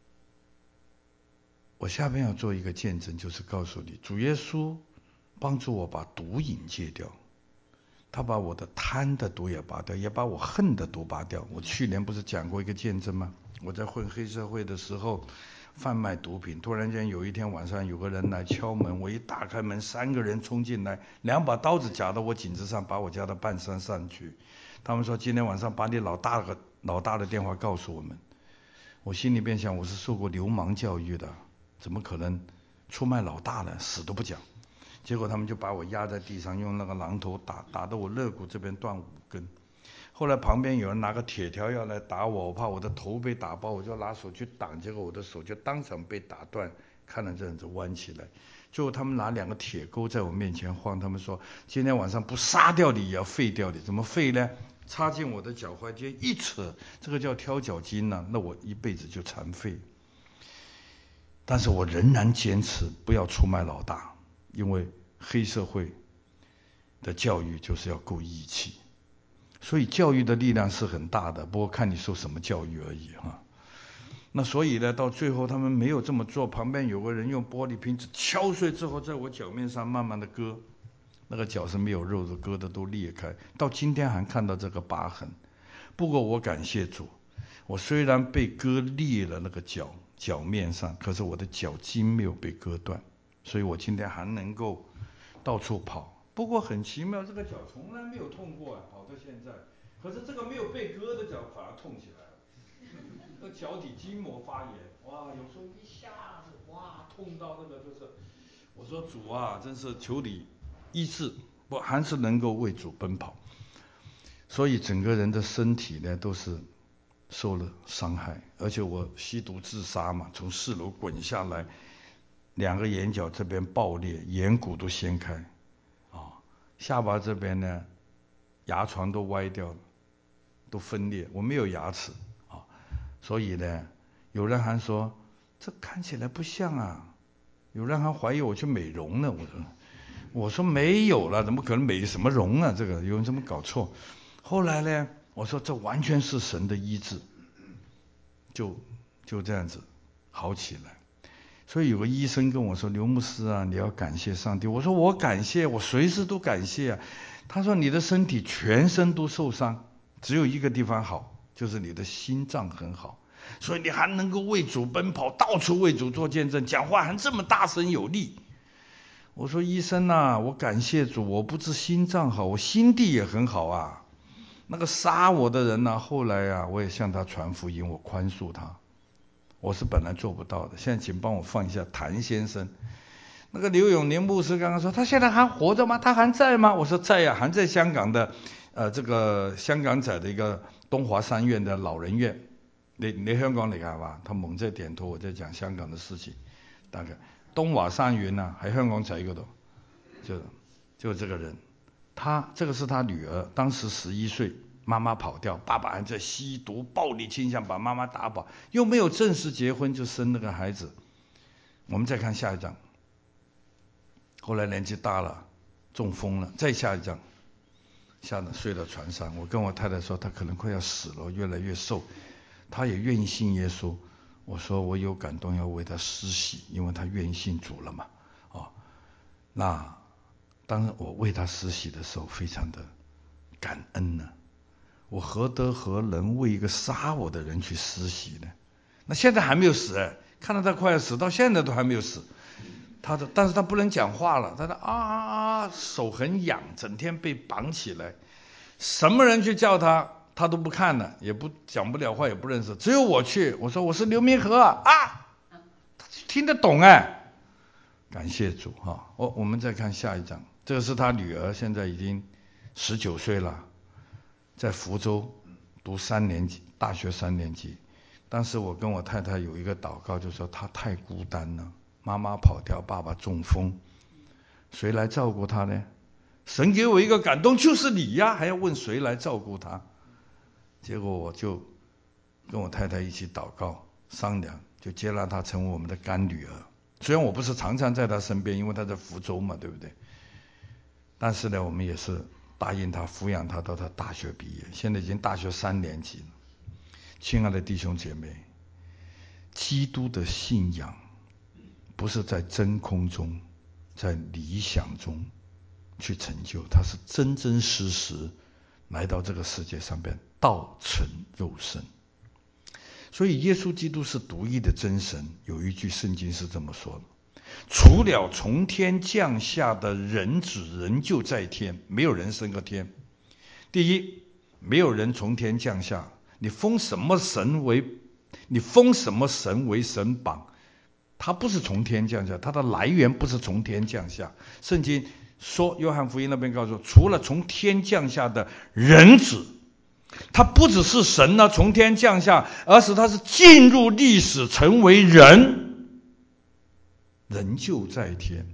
我下面要做一个见证，就是告诉你，主耶稣帮助我把毒瘾戒掉，他把我的贪的毒也拔掉，也把我恨的毒拔掉。我去年不是讲过一个见证吗？我在混黑社会的时候贩卖毒品，突然间有一天晚上有个人来敲门，我一打开门，三个人冲进来，两把刀子夹到我颈子上，把我夹到半山上去。他们说今天晚上把你老大的老大的电话告诉我们。我心里边想，我是受过流氓教育的，怎么可能出卖老大呢？死都不讲。结果他们就把我压在地上，用那个榔头打，打得我肋骨这边断五根。后来旁边有人拿个铁条要来打我，我怕我的头被打爆，我就拿手去挡，结果我的手就当场被打断，看了这样子弯起来。最后他们拿两个铁钩在我面前晃，他们说今天晚上不杀掉你也要废掉你。怎么废呢？插进我的脚踝间一扯，这个叫挑脚筋呢、啊，那我一辈子就残废。但是我仍然坚持不要出卖老大，因为黑社会的教育就是要够义气，所以教育的力量是很大的，不过看你受什么教育而已哈。那所以呢，到最后他们没有这么做，旁边有个人用玻璃瓶子敲碎之后，在我脚面上慢慢的割，那个脚是没有肉的，割的都裂开，到今天还看到这个疤痕。不过我感谢主，我虽然被割裂了那个脚脚面上，可是我的脚筋没有被割断，所以我今天还能够到处跑。不过很奇妙，这个脚从来没有痛过啊，跑到现在。可是这个没有被割的脚反而痛起来了，这脚底筋膜发炎，哇，有时候一下子哇痛到那个就是，我说主啊，真是求你医治，我还是能够为主奔跑。所以整个人的身体呢都是受了伤害，而且我吸毒自杀嘛，从四楼滚下来，两个眼角这边爆裂，眼骨都掀开，啊，下巴这边呢，牙床都歪掉了，都分裂，我没有牙齿啊，所以呢，有人还说这看起来不像啊，有人还怀疑我去美容呢，我说我说没有了，怎么可能美什么容啊？这个有人这么搞错。后来呢，我说这完全是神的医治，就就这样子好起来。所以有个医生跟我说，刘牧师啊，你要感谢上帝。我说我感谢，我随时都感谢啊。他说你的身体全身都受伤，只有一个地方好，就是你的心脏很好，所以你还能够为主奔跑，到处为主做见证，讲话还这么大声有力。我说医生啊，我感谢主，我不止心脏好，我心地也很好啊。那个杀我的人呢、啊，后来啊，我也向他传福音，我宽恕他。我是本来做不到的，现在请帮我放一下谭先生。那个刘永年牧师刚刚说，他现在还活着吗？他还在吗？我说在呀、啊，还在香港的，呃，这个香港仔的一个東華三院的老人院。你你香港嚟㗎係嘛？他猛在點頭，我在講香港的事情。大概東華三院啊，喺香港仔嗰度，就就這個人，他這個是他女兒，當時十一歲。媽媽跑掉，爸爸還在吸毒，暴力傾向，把媽媽打跑，又沒有正式結婚就生那個孩子。我們再看下一張，後來年紀大了，中風了，再下一張，下了睡到床上，我跟我太太說他可能快要死了，越來越瘦，他也願意信耶穌。我說我有感動要為他施洗，因為他願意信主了嘛。哦，那當我為他施洗的時候，非常的感恩呢、啊。我何德何能為一個殺我的人去施洗呢？那現在還沒有死哎，看到他快要死，到現在都還沒有死。 他的，但是他不能讲话了，他的啊啊啊，手很痒，整天被绑起来，什么人去叫他，他都不看了，也不讲不了话，也不认识，只有我去，我说我是刘明和啊，他听得懂哎，感谢主哈。我我们再看下一章，这个是他女儿，现在已经十九岁了，在福州读三年级，大学三年级。当时我跟我太太有一个祷告，就说她太孤单了，妈妈跑掉，爸爸中风，谁来照顾她呢？神给我一个感动，就是你呀，还要问谁来照顾她？结果我就跟我太太一起祷告商量，就接纳她成为我们的干女儿。虽然我不是常常在她身边，因为她在福州嘛，对不对？但是呢，我们也是答应她抚养她到她大学毕业，现在已经大学三年级了。亲爱的弟兄姐妹，基督的信仰不是在真空中，在理想中去成就，它是真真实实来到这个世界上边，道成肉身。所以耶稣基督是独一的真神，有一句圣经是这么说的：除了从天降下的人子仍旧在天，没有人升个天。第一，没有人从天降下，你封什么神为你封什么神为神榜，他不是从天降下，他的来源不是从天降下。圣经说，约翰福音那边告诉，除了从天降下的人子，他不只是神呢从天降下，而是他是进入历史成为人，人就在天。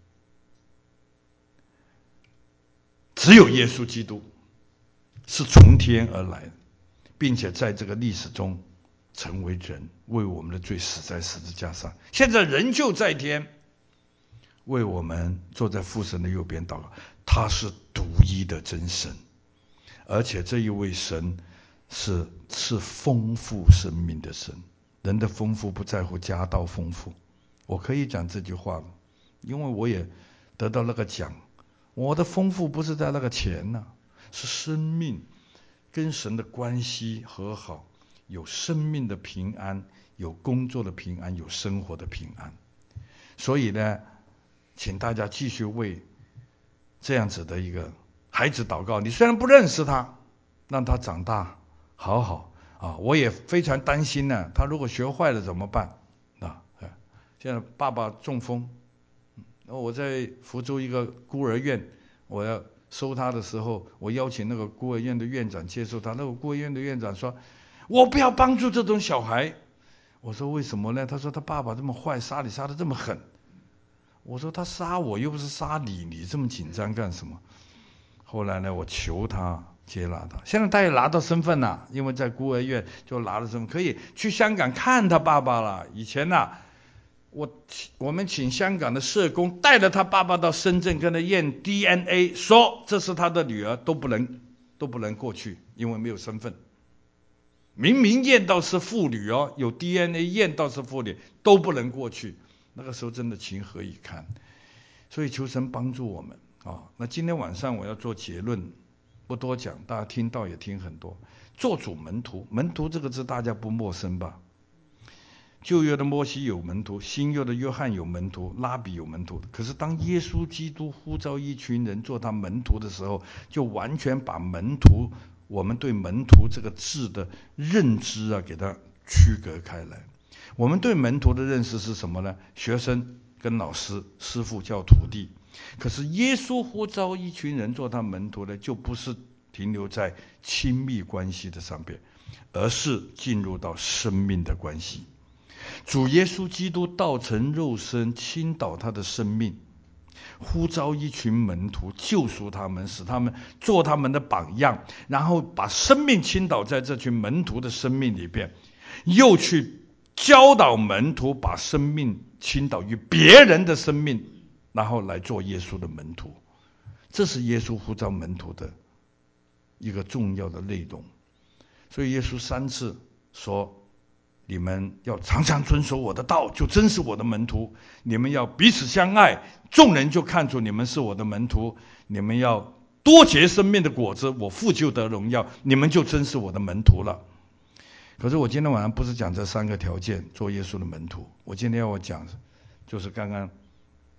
只有耶稣基督是从天而来的，并且在这个历史中成为人，为我们的罪死在十字架上，现在人就在天，为我们坐在父神的右边祷告。他是独一的真神，而且这一位神是赐丰富生命的神。人的丰富不在乎家道丰富，我可以讲这句话了，因为我也得到那个奖。我的丰富不是在那个钱呢、啊，是生命跟神的关系和好，有生命的平安，有工作的平安，有生活的平安。所以呢，请大家继续为这样子的一个孩子祷告。你虽然不认识他，让他长大好好啊！我也非常担心呢、啊，他如果学坏了怎么办啊？现在爸爸中风，我在福州一个孤儿院，我要收他的时候，我邀请那个孤儿院的院长接受他。那个孤儿院的院长说：“我不要帮助这种小孩。”我说：“为什么呢？”他说：“他爸爸这么坏，杀你杀得这么狠。”我说：“他杀我又不是杀你，你这么紧张干什么？”后来呢，我求他接纳他。现在他也拿到身份了，因为在孤儿院就拿了身份，可以去香港看他爸爸了。以前呢、啊，我我们请香港的社工带着他爸爸到深圳跟他验 D N A， 说这是他的女儿，都不能都不能过去，因为没有身份。明明验到是妇女哦，有 D N A 验到是妇女，都不能过去。那个时候真的情何以堪？所以求神帮助我们啊、哦！那今天晚上我要做结论，不多讲，大家听到也听很多。做主门徒，门徒这个字大家不陌生吧？旧约的摩西有门徒，新约的约翰有门徒，拉比有门徒。可是当耶稣基督呼召一群人做他门徒的时候，就完全把门徒，我们对门徒这个字的认知啊，给它区隔开来。我们对门徒的认识是什么呢？学生跟老师，师傅叫徒弟。可是耶稣呼召一群人做他门徒的，就不是停留在亲密关系的上边，而是进入到生命的关系。主耶稣基督道成肉身，倾倒他的生命，呼召一群门徒，救赎他们，使他们做他们的榜样，然后把生命倾倒在这群门徒的生命里边，又去教导门徒把生命倾倒于别人的生命，然后来做耶稣的门徒。这是耶稣呼召门徒的一个重要的内容。所以耶稣三次说，你们要常常遵守我的道，就真是我的门徒。你们要彼此相爱，众人就看出你们是我的门徒。你们要多结生命的果子，我父就得荣耀，你们就真是我的门徒了。可是我今天晚上不是讲这三个条件做耶稣的门徒，我今天要我讲就是刚刚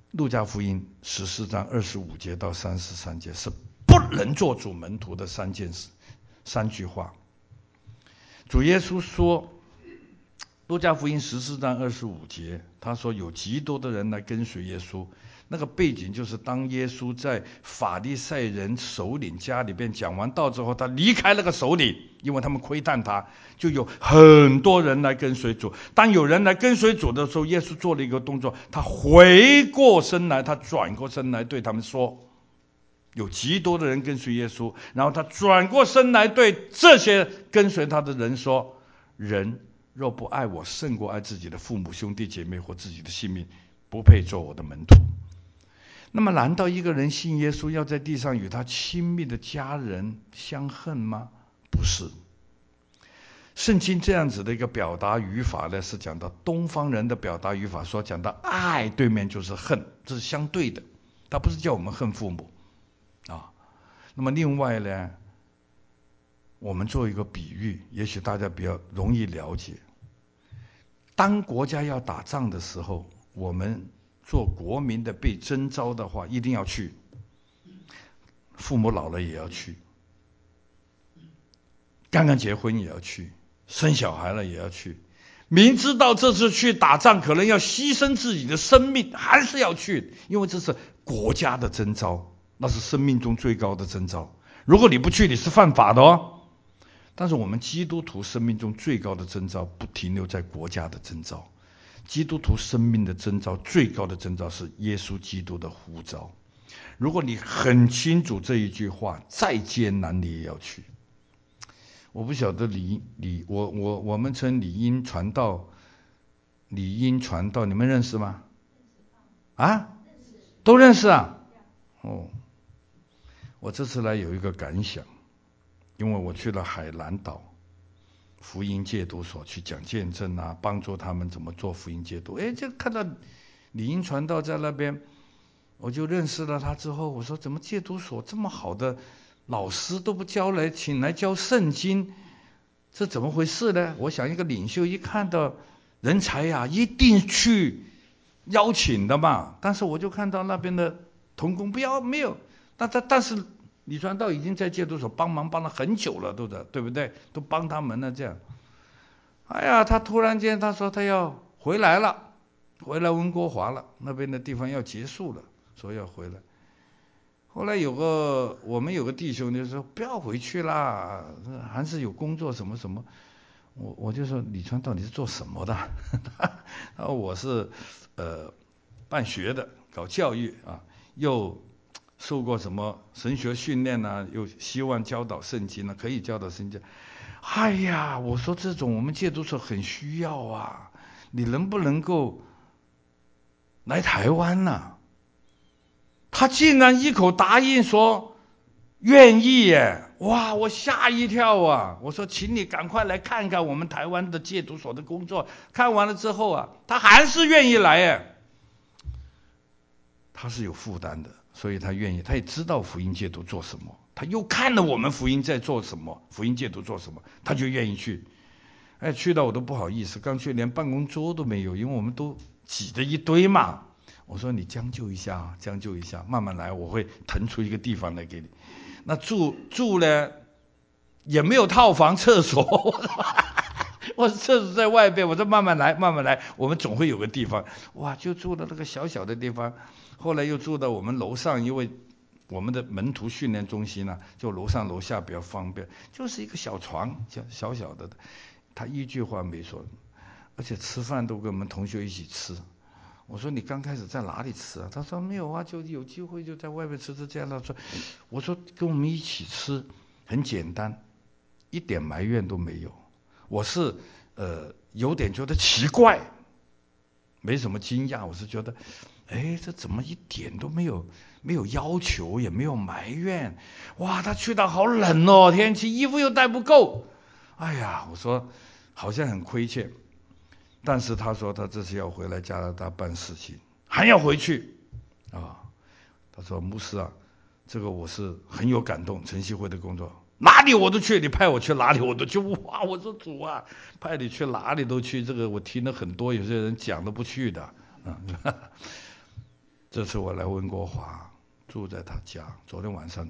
路加福音十四章二十五节到三十三节是不能做主门徒的三件事，三句话。主耶稣说，路加福音十四章二十五节，他说有极多的人来跟随耶稣。那个背景就是当耶稣在法利赛人首领家里边讲完道之后，他离开那个首领，因为他们窥探他，就有很多人来跟随主。当有人来跟随主的时候，耶稣做了一个动作，他回过身来，他转过身来对他们说，有极多的人跟随耶稣，然后他转过身来对这些跟随他的人说，人若不爱我胜过爱自己的父母兄弟姐妹或自己的性命，不配做我的门徒。那么难道一个人信耶稣要在地上与他亲密的家人相恨吗？不是。圣经这样子的一个表达语法呢，是讲到东方人的表达语法，说讲到爱对面就是恨，这是相对的，他不是叫我们恨父母啊。那么另外呢，我们做一个比喻，也许大家比较容易了解。当国家要打仗的时候，我们做国民的被征召的话，一定要去。父母老了也要去，刚刚结婚也要去，生小孩了也要去。明知道这次去打仗可能要牺牲自己的生命，还是要去，因为这是国家的征召，那是生命中最高的征召。如果你不去，你是犯法的哦。但是我们基督徒生命中最高的征召不停留在国家的征召，基督徒生命的征召最高的征召是耶稣基督的呼召。如果你很清楚这一句话，再艰难你也要去。我不晓得李李我我我们称李英传道，李英传道你们认识吗？啊？都认识啊？哦，我这次来有一个感想，因为我去了海南岛福音戒毒所去讲见证啊，帮助他们怎么做福音戒毒。哎，就看到李英传道在那边，我就认识了他之后，我说怎么戒毒所这么好的老师都不教来，请来教圣经，这怎么回事呢？我想一个领袖一看到人才呀、啊，一定去邀请的嘛。但是我就看到那边的同工不要没有，但但但是李传道已经在戒毒所帮忙帮了很久了，对不对？对不对？都帮他们了这样。哎呀，他突然间他说他要回来了，回来温哥华了，那边的地方要结束了，说要回来。后来有个我们有个弟兄就说不要回去啦，还是有工作什么什么。我我就说李传到底是做什么的？他说我是呃办学的，搞教育啊，又受过什么神学训练啊，又希望教导圣经啊，可以教导圣经。哎呀，我说这种我们戒毒所很需要啊，你能不能够来台湾呢、啊？他竟然一口答应说愿意耶！哇，我吓一跳啊！我说请你赶快来看看我们台湾的戒毒所的工作。看完了之后啊，他还是愿意来耶。他是有负担的，所以他愿意，他也知道福音戒毒做什么，他又看了我们福音在做什么，福音戒毒做什么，他就愿意去。哎，去到我都不好意思，刚去连办公桌都没有，因为我们都挤着一堆嘛。我说你将就一下，将就一下，慢慢来，我会腾出一个地方来给你。那住住呢，也没有套房、厕所，我厕所在外边。我说慢慢来，慢慢来，我们总会有个地方。哇，就住到那个小小的地方。后来又住到我们楼上，因为我们的门徒训练中心呢、啊，就楼上楼下比较方便，就是一个小床，小小的。他一句话没说，而且吃饭都跟我们同学一起吃。我说你刚开始在哪里吃啊？他说没有啊，就有机会就在外面吃吃这样的。说，我说跟我们一起吃，很简单，一点埋怨都没有。我是呃有点觉得奇怪，没什么惊讶，我是觉得，哎，这怎么一点都没有，没有要求，也没有埋怨。哇，他去到好冷哦，天气，衣服又带不够。哎呀，我说好像很亏欠。但是他说他这次要回来加拿大办事情，还要回去啊。他说牧师啊，这个我是很有感动，晨曦会的工作哪里我都去，你派我去哪里我都去。哇，我说主啊，派你去哪里都去，这个我听了很多有些人讲都不去的。嗯， 这次我来温哥华，住在他家，昨天晚上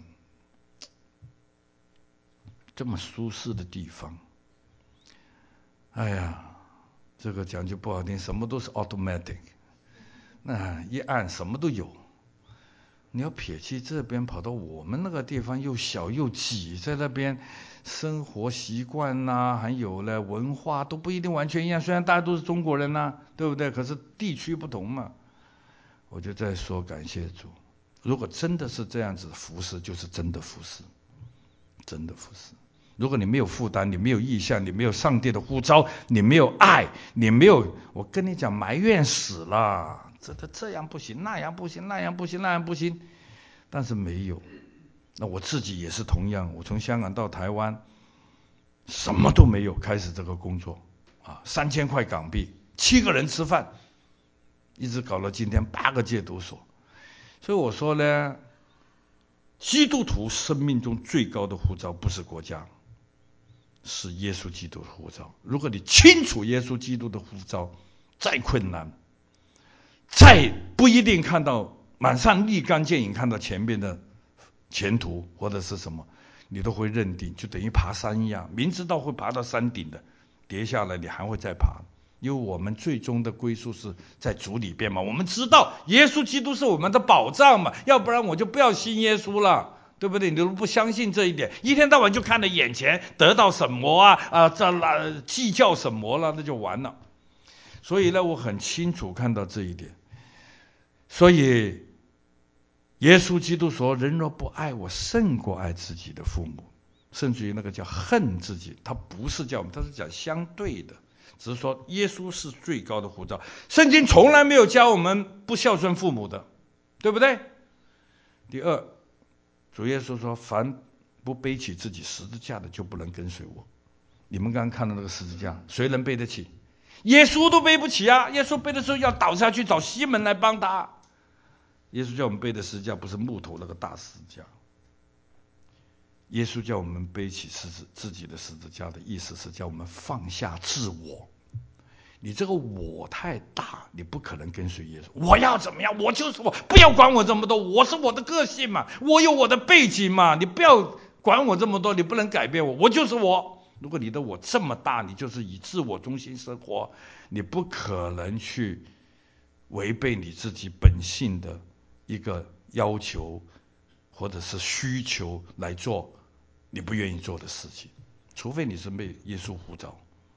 这么舒适的地方，哎呀，这个讲句不好听，什么都是 automatic， 那一按什么都有。你要撇弃这边跑到我们那个地方，又小又挤，在那边生活习惯呐、啊，还有呢文化都不一定完全一样。虽然大家都是中国人呐、啊，对不对？可是地区不同嘛。我就在说感谢主，如果真的是这样子服侍，就是真的服侍，真的服侍。如果你没有负担，你没有意向，你没有上帝的呼召，你没有爱，你没有，我跟你讲，埋怨死了。这这这样不行，那样不行，那样不行，那样不行，但是没有。那我自己也是同样，我从香港到台湾，什么都没有，开始这个工作啊，三千块港币，七个人吃饭，一直搞到今天八个戒毒所。所以我说呢，基督徒生命中最高的呼召不是国家，是耶稣基督的呼召。如果你清楚耶稣基督的呼召，再困难，再不一定看到马上立竿见影，看到前面的前途或者是什么，你都会认定，就等于爬山一样，明知道会爬到山顶的，跌下来你还会再爬。因为我们最终的归宿是在主里边嘛，我们知道耶稣基督是我们的保障嘛，要不然我就不要信耶稣了，对不对？你都不相信这一点，一天到晚就看着眼前得到什么啊啊，这啦计较什么了，那就完了。所以呢，我很清楚看到这一点。所以耶稣基督说，人若不爱我，胜过爱自己的父母，甚至于那个叫恨自己，他不是叫我们，他是讲相对的，只是说耶稣是最高的呼召。圣经从来没有教我们不孝顺父母的，对不对？第二，主耶稣说，凡不背起自己十字架的，就不能跟随我。你们刚刚看到那个十字架，谁能背得起？耶稣都背不起啊！耶稣背的时候要倒下去找西门来帮他。耶稣叫我们背的十字架不是木头那个大十字架，耶稣叫我们背起自己的十字架的意思是叫我们放下自我。你这个我太大，你不可能跟随耶稣。我要怎么样？我就是我，不要管我这么多，我是我的个性嘛，我有我的背景嘛，你不要管我这么多，你不能改变我，我就是我。如果你的我这么大，你就是以自我中心生活，你不可能去违背你自己本性的一个要求或者是需求来做你不愿意做的事情，除非你是被耶稣呼召。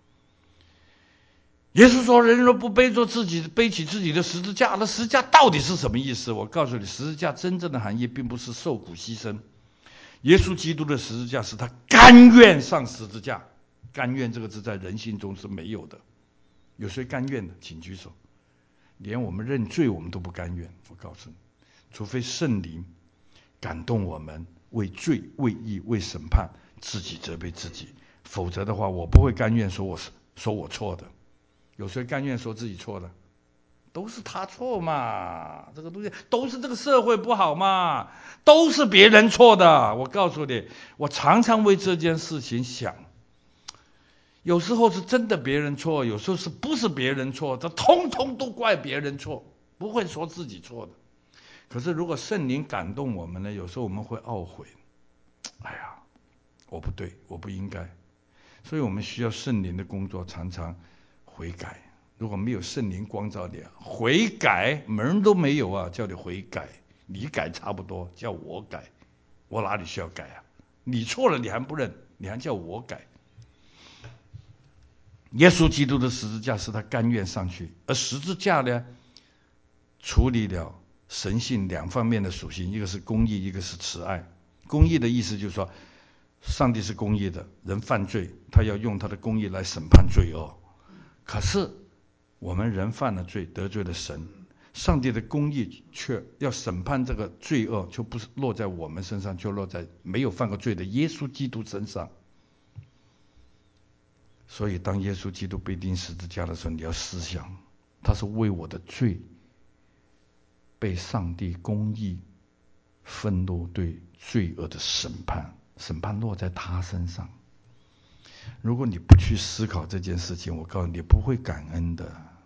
耶稣说，人若不背着自己背起自己的十字架，那十字架到底是什么意思？我告诉你，十字架真正的含义并不是受苦牺牲。耶稣基督的十字架是他甘愿上十字架。甘愿这个字在人性中是没有的。有谁甘愿的？请举手。连我们认罪我们都不甘愿。我告诉你，除非圣灵感动我们为罪为义为审判自己责备自己，否则的话我不会甘愿说我说我错的。有谁甘愿说自己错的？都是他错嘛，这个东西都是这个社会不好嘛，都是别人错的。我告诉你，我常常为这件事情想，有时候是真的别人错，有时候是不是别人错，这通通都怪别人错，不会说自己错的。可是如果圣灵感动我们呢，有时候我们会懊悔，哎呀，我不对，我不应该。所以我们需要圣灵的工作，常常悔改。如果没有圣灵光照你，悔改门都没有啊！叫你悔改，你改差不多，叫我改，我哪里需要改啊？你错了，你还不认，你还叫我改？耶稣基督的十字架是他甘愿上去，而十字架呢，处理了神性两方面的属性，一个是公义，一个是慈爱。公义的意思就是说，上帝是公义的，人犯罪，他要用他的公义来审判罪恶。可是我们人犯了罪，得罪了神，上帝的公义却要审判这个罪恶，就不是落在我们身上，就落在没有犯过罪的耶稣基督身上。所以当耶稣基督被钉十字架的时候，你要思想，他是为我的罪被上帝公义愤怒对罪恶的审判，审判落在他身上。如果你不去思考这件事情，我告诉你，你不会感恩的。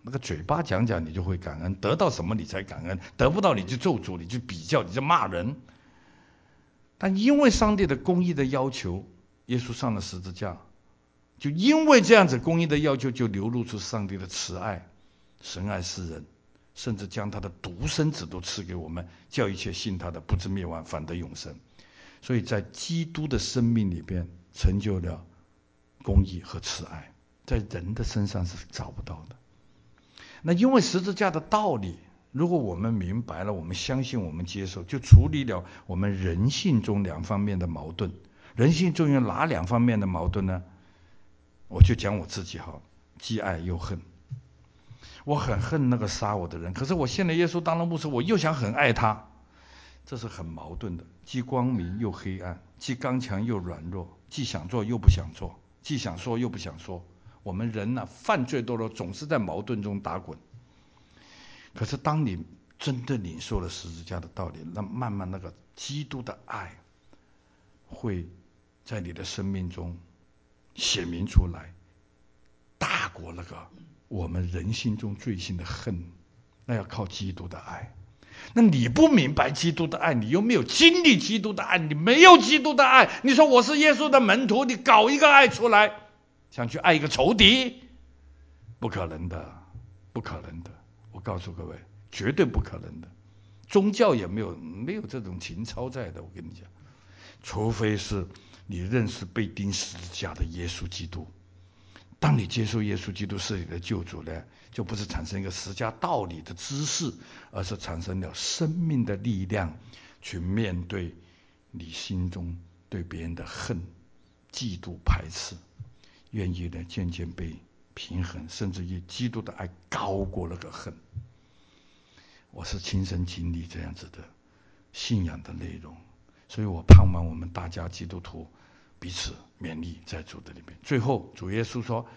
那个嘴巴讲讲你就会感恩，得到什么你才感恩，得不到你就咒诅，你就比较，你就骂人。但因为上帝的公义的要求，耶稣上了十字架，就因为这样子公义的要求，就流露出上帝的慈爱。神爱世人，甚至将他的独生子都赐给我们，叫一切信他的不至灭亡，反得永生。所以在基督的生命里边成就了公义和慈爱，在人的身上是找不到的。那因为十字架的道理，如果我们明白了，我们相信，我们接受，就处理了我们人性中两方面的矛盾。人性中有哪两方面的矛盾呢？我就讲我自己好，既爱又恨。我很恨那个杀我的人，可是我信了耶稣当了牧师，我又想很爱他，这是很矛盾的，既光明又黑暗，既刚强又软弱，既想做又不想做，既想说又不想说。我们人呢、啊，犯罪多了，总是在矛盾中打滚。可是当你真的领受了十字架的道理，那慢慢那个基督的爱会在你的生命中显明出来，大过那个我们人性中罪性的恨，那要靠基督的爱。那你不明白基督的爱，你又没有经历基督的爱，你没有基督的爱，你说我是耶稣的门徒，你搞一个爱出来，想去爱一个仇敌，不可能的，不可能的。我告诉各位，绝对不可能的。宗教也没有没有这种情操在的，我跟你讲，除非是你认识被钉十字架的耶稣基督。当你接受耶稣基督是你的救主呢，就不是产生一个十架道理的知识，而是产生了生命的力量，去面对你心中对别人的恨、嫉妒、排斥，愿意呢渐渐被平衡，甚至于基督的爱高过那个恨。我是亲身经历这样子的信仰的内容，所以我盼望我们大家基督徒彼此勉励在主的里面。最后主耶稣说，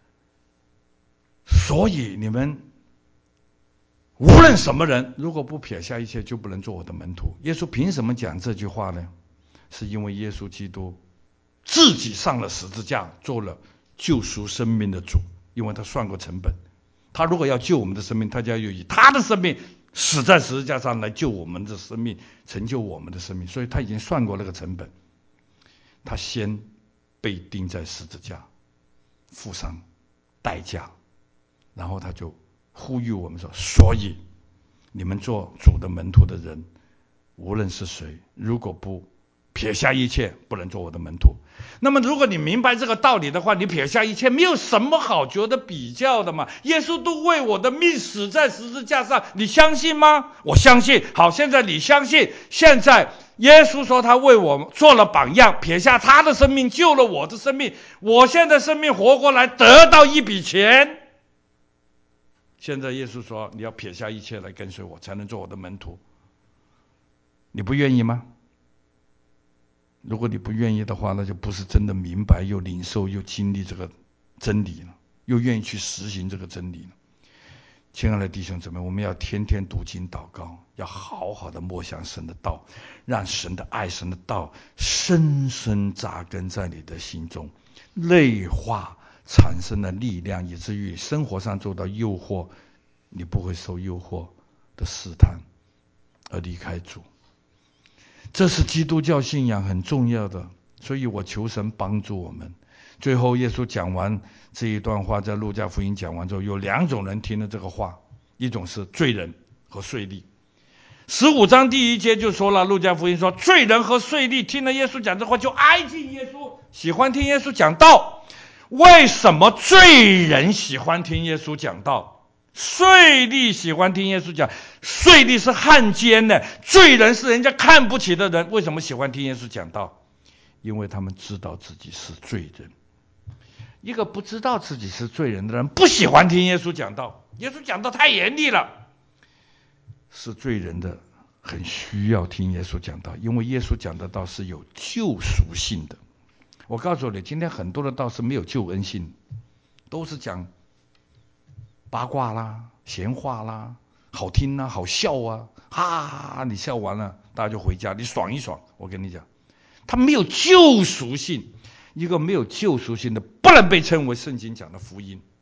所以你们无论什么人，如果不撇下一切，就不能做我的门徒。耶稣凭什么讲这句话呢？是因为耶稣基督自己上了十字架，做了救赎生命的主，因为他算过成本。他如果要救我们的生命，他就要以他的生命死在十字架上来救我们的生命，成就我们的生命，所以他已经算过那个成本。他先被钉在十字架，付上代价，然后他就呼吁我们说，所以你们做主的门徒的人，无论是谁，如果不撇下一切，不能做我的门徒。那么如果你明白这个道理的话，你撇下一切没有什么好觉得比较的嘛。耶稣都为我的命死在十字架上，你相信吗？我相信。好，现在你相信，现在耶稣说他为我做了榜样，撇下他的生命救了我的生命，我现在生命活过来得到一笔钱。现在耶稣说你要撇下一切来跟随我，才能做我的门徒，你不愿意吗？如果你不愿意的话，那就不是真的明白又领受又经历这个真理了，又愿意去实行这个真理了。亲爱的弟兄姊妹，我们要天天读经祷告，要好好的默想神的道，让神的爱、神的道深深扎根在你的心中，内化产生了力量，以至于生活上受到诱惑，你不会受诱惑的试探而离开主。这是基督教信仰很重要的，所以我求神帮助我们。最后耶稣讲完这一段话，在路加福音讲完之后，有两种人听了这个话，一种是罪人和税吏。十五章第一节就说了，路加福音说，罪人和税吏听了耶稣讲这话，就挨近耶稣，喜欢听耶稣讲道。为什么罪人喜欢听耶稣讲道？税吏喜欢听耶稣讲，税吏是汉奸的，罪人是人家看不起的人，为什么喜欢听耶稣讲道？因为他们知道自己是罪人。一个不知道自己是罪人的人，不喜欢听耶稣讲道，耶稣讲道太严厉了。是罪人的很需要听耶稣讲道，因为耶稣讲的道是有救赎性的。我告诉你，今天很多的道是没有救恩性，都是讲八卦啦、闲话啦，好听啊，好笑啊，哈，你笑完了，大家就回家，你爽一爽。我跟你讲，它没有救赎性，一个没有救赎性的，不能被称为圣经讲的福音。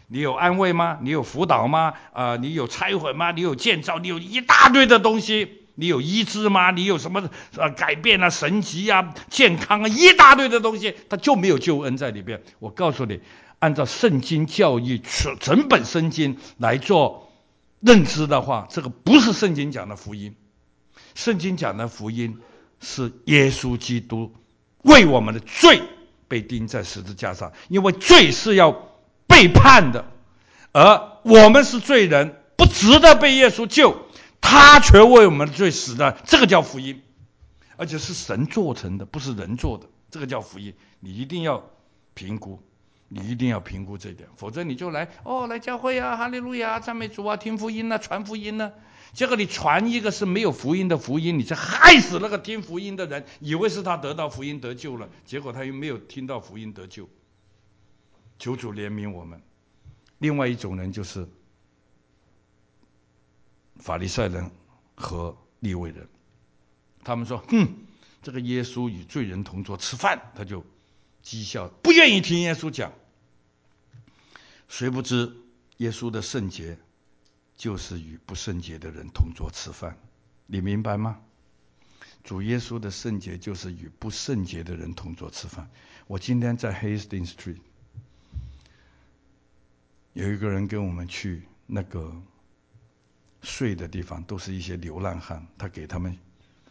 你有安慰吗？你有辅导吗？啊、呃，你有拆毁吗？你有建造？你有一大堆的东西。你有医治吗？你有什么呃改变啊、神迹啊、健康啊，一大堆的东西，它就没有救恩在里边。我告诉你，按照圣经教义整本圣经来做认知的话，这个不是圣经讲的福音。圣经讲的福音是耶稣基督为我们的罪被钉在十字架上，因为罪是要背叛的，而我们是罪人，不值得被耶稣救，他却为我们的罪死的，这个叫福音，而且是神做成的，不是人做的，这个叫福音。你一定要评估，你一定要评估这一点，否则你就来哦来教会啊，哈利路亚，赞美主啊，听福音啊，传福音啊，结果你传一个是没有福音的福音，你是害死那个听福音的人，以为是他得到福音得救了，结果他又没有听到福音得救。求主怜悯我们。另外一种人就是法利赛人和利未人，他们说，哼，这个耶稣与罪人同桌吃饭，他就讥笑，不愿意听耶稣讲。谁不知耶稣的圣洁就是与不圣洁的人同桌吃饭，你明白吗？主耶稣的圣洁就是与不圣洁的人同桌吃饭。我今天在 Hastings Street 有一个人跟我们去那个睡的地方，都是一些流浪汉，他给他们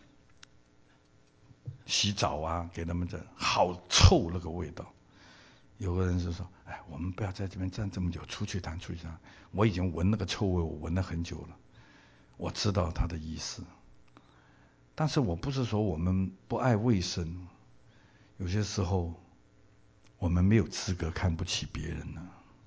洗澡啊，给他们这好臭那个味道。有个人就说，哎，我们不要在这边站这么久，出去谈出去谈。我已经闻那个臭味，我闻了很久了，我知道他的意思。但是我不是说我们不爱卫生，有些时候我们没有资格看不起别人呢。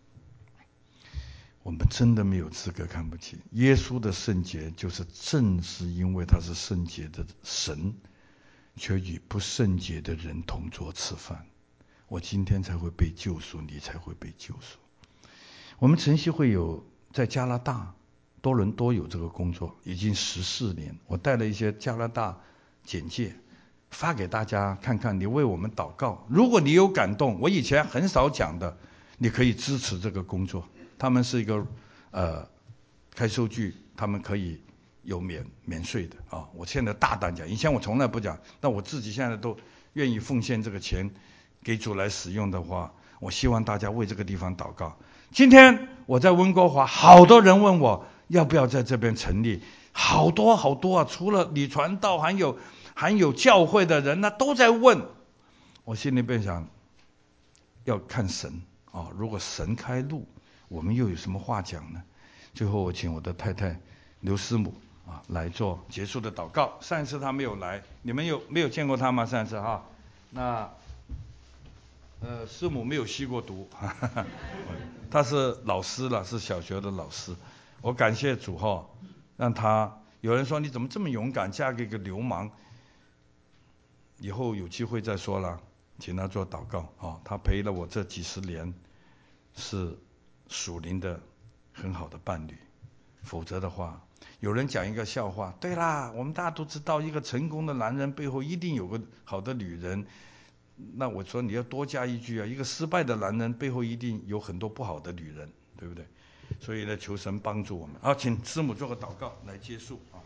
我们真的没有资格看不起。耶稣的圣洁就是正是因为他是圣洁的神，却与不圣洁的人同桌吃饭，我今天才会被救赎，你才会被救赎。我们晨曦会有在加拿大多伦多有这个工作已经十四年，我带了一些加拿大简介发给大家看看，你为我们祷告，如果你有感动，我以前很少讲的，你可以支持这个工作。他们是一个呃开收据，他们可以有免免税的啊。我现在大胆讲，以前我从来不讲，但我自己现在都愿意奉献这个钱给主来使用的话，我希望大家为这个地方祷告。今天我在温哥华，好多人问我要不要在这边成立，好多好多啊，除了李传道，还有还有教会的人呢、啊、都在问。我心里边想，要看神啊，如果神开路，我们又有什么话讲呢？最后我请我的太太刘师母啊来做结束的祷告。上一次她没有来，你们有没有见过她吗？上一次哈，那呃师母没有吸过毒，哈哈哈，她是老师了，是小学的老师。我感谢主哈，让她有人说你怎么这么勇敢，嫁给一个流氓？以后有机会再说了，请她做祷告啊。她陪了我这几十年，是属灵的很好的伴侣，否则的话，有人讲一个笑话，对啦，我们大家都知道，一个成功的男人背后一定有个好的女人。那我说你要多加一句啊，一个失败的男人背后一定有很多不好的女人，对不对？所以呢，求神帮助我们。好，请师母做个祷告来结束啊。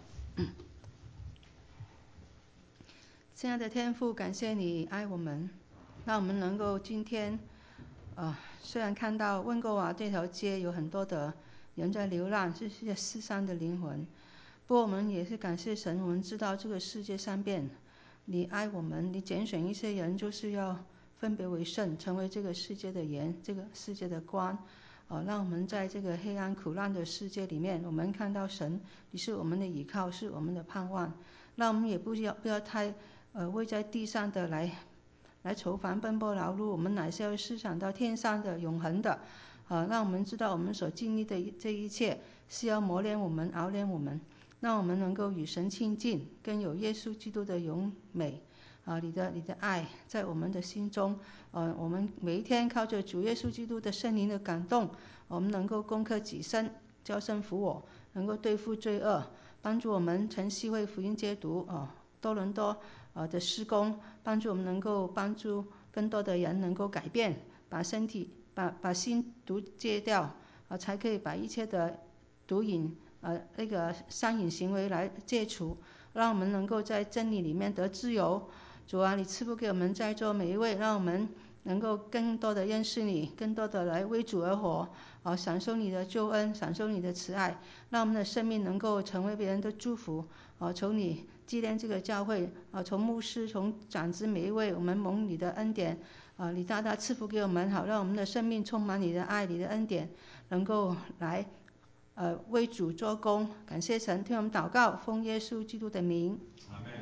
亲爱的天父，感谢你爱我们，让我们能够今天呃，虽然看到温哥华这条街有很多的人在流浪，是些失丧的灵魂，不过我们也是感谢神，我们知道这个世界上边你爱我们，你拣选一些人就是要分别为圣，成为这个世界的盐，这个世界的光，呃，让我们在这个黑暗苦难的世界里面，我们看到神你是我们的依靠，是我们的盼望，让我们也不要不要太呃位在地上的来来愁烦奔波劳碌，我们乃是要思想到天上的永恒的，呃，让我们知道我们所经历的这一切是要磨练我们、熬练我们，让我们能够与神亲近，更有耶稣基督的荣美，啊、呃，你的你的爱在我们的心中，呃，我们每一天靠着主耶稣基督的圣灵的感动，我们能够攻克己身，叫圣服我，能够对付罪恶，帮助我们晨曦会福音接读啊、呃，多伦多呃的施工，帮助我们能够帮助更多的人能够改变，把身体把把心毒戒掉，啊，才可以把一切的毒瘾，呃，那个上瘾行为来戒除，让我们能够在真理里面得自由。主啊，你赐福给我们在座每一位，让我们能够更多的认识你，更多的来为主而活，啊，享受你的救恩，享受你的慈爱，让我们的生命能够成为别人的祝福。啊，从你纪念这个教会，啊，从牧师，从长子每一位，我们蒙你的恩典，啊，你大大赐福给我们，好让我们的生命充满你的爱，你的恩典，能够来呃为主做工。感谢神，听我们祷告，奉耶稣基督的名。 阿们。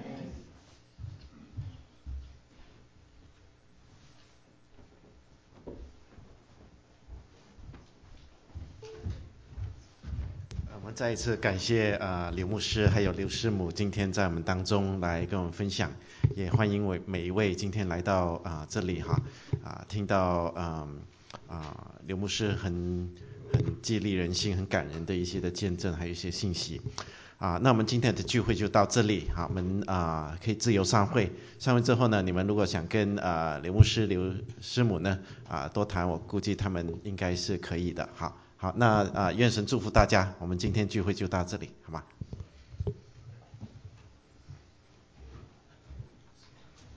我们再一次感谢呃刘牧师还有刘师母今天在我们当中来跟我们分享，也欢迎每每一位今天来到啊、呃、这里哈啊、呃、听到嗯啊、呃、刘牧师很很激励人心、很感人的一些的见证，还有一些信息啊、呃。那我们今天的聚会就到这里哈，我们啊、呃、可以自由散会。散会之后呢，你们如果想跟啊、呃、刘牧师、刘师母呢啊、呃、多谈，我估计他们应该是可以的哈。好，那啊、呃，愿神祝福大家。我们今天聚会就到这里，好吗？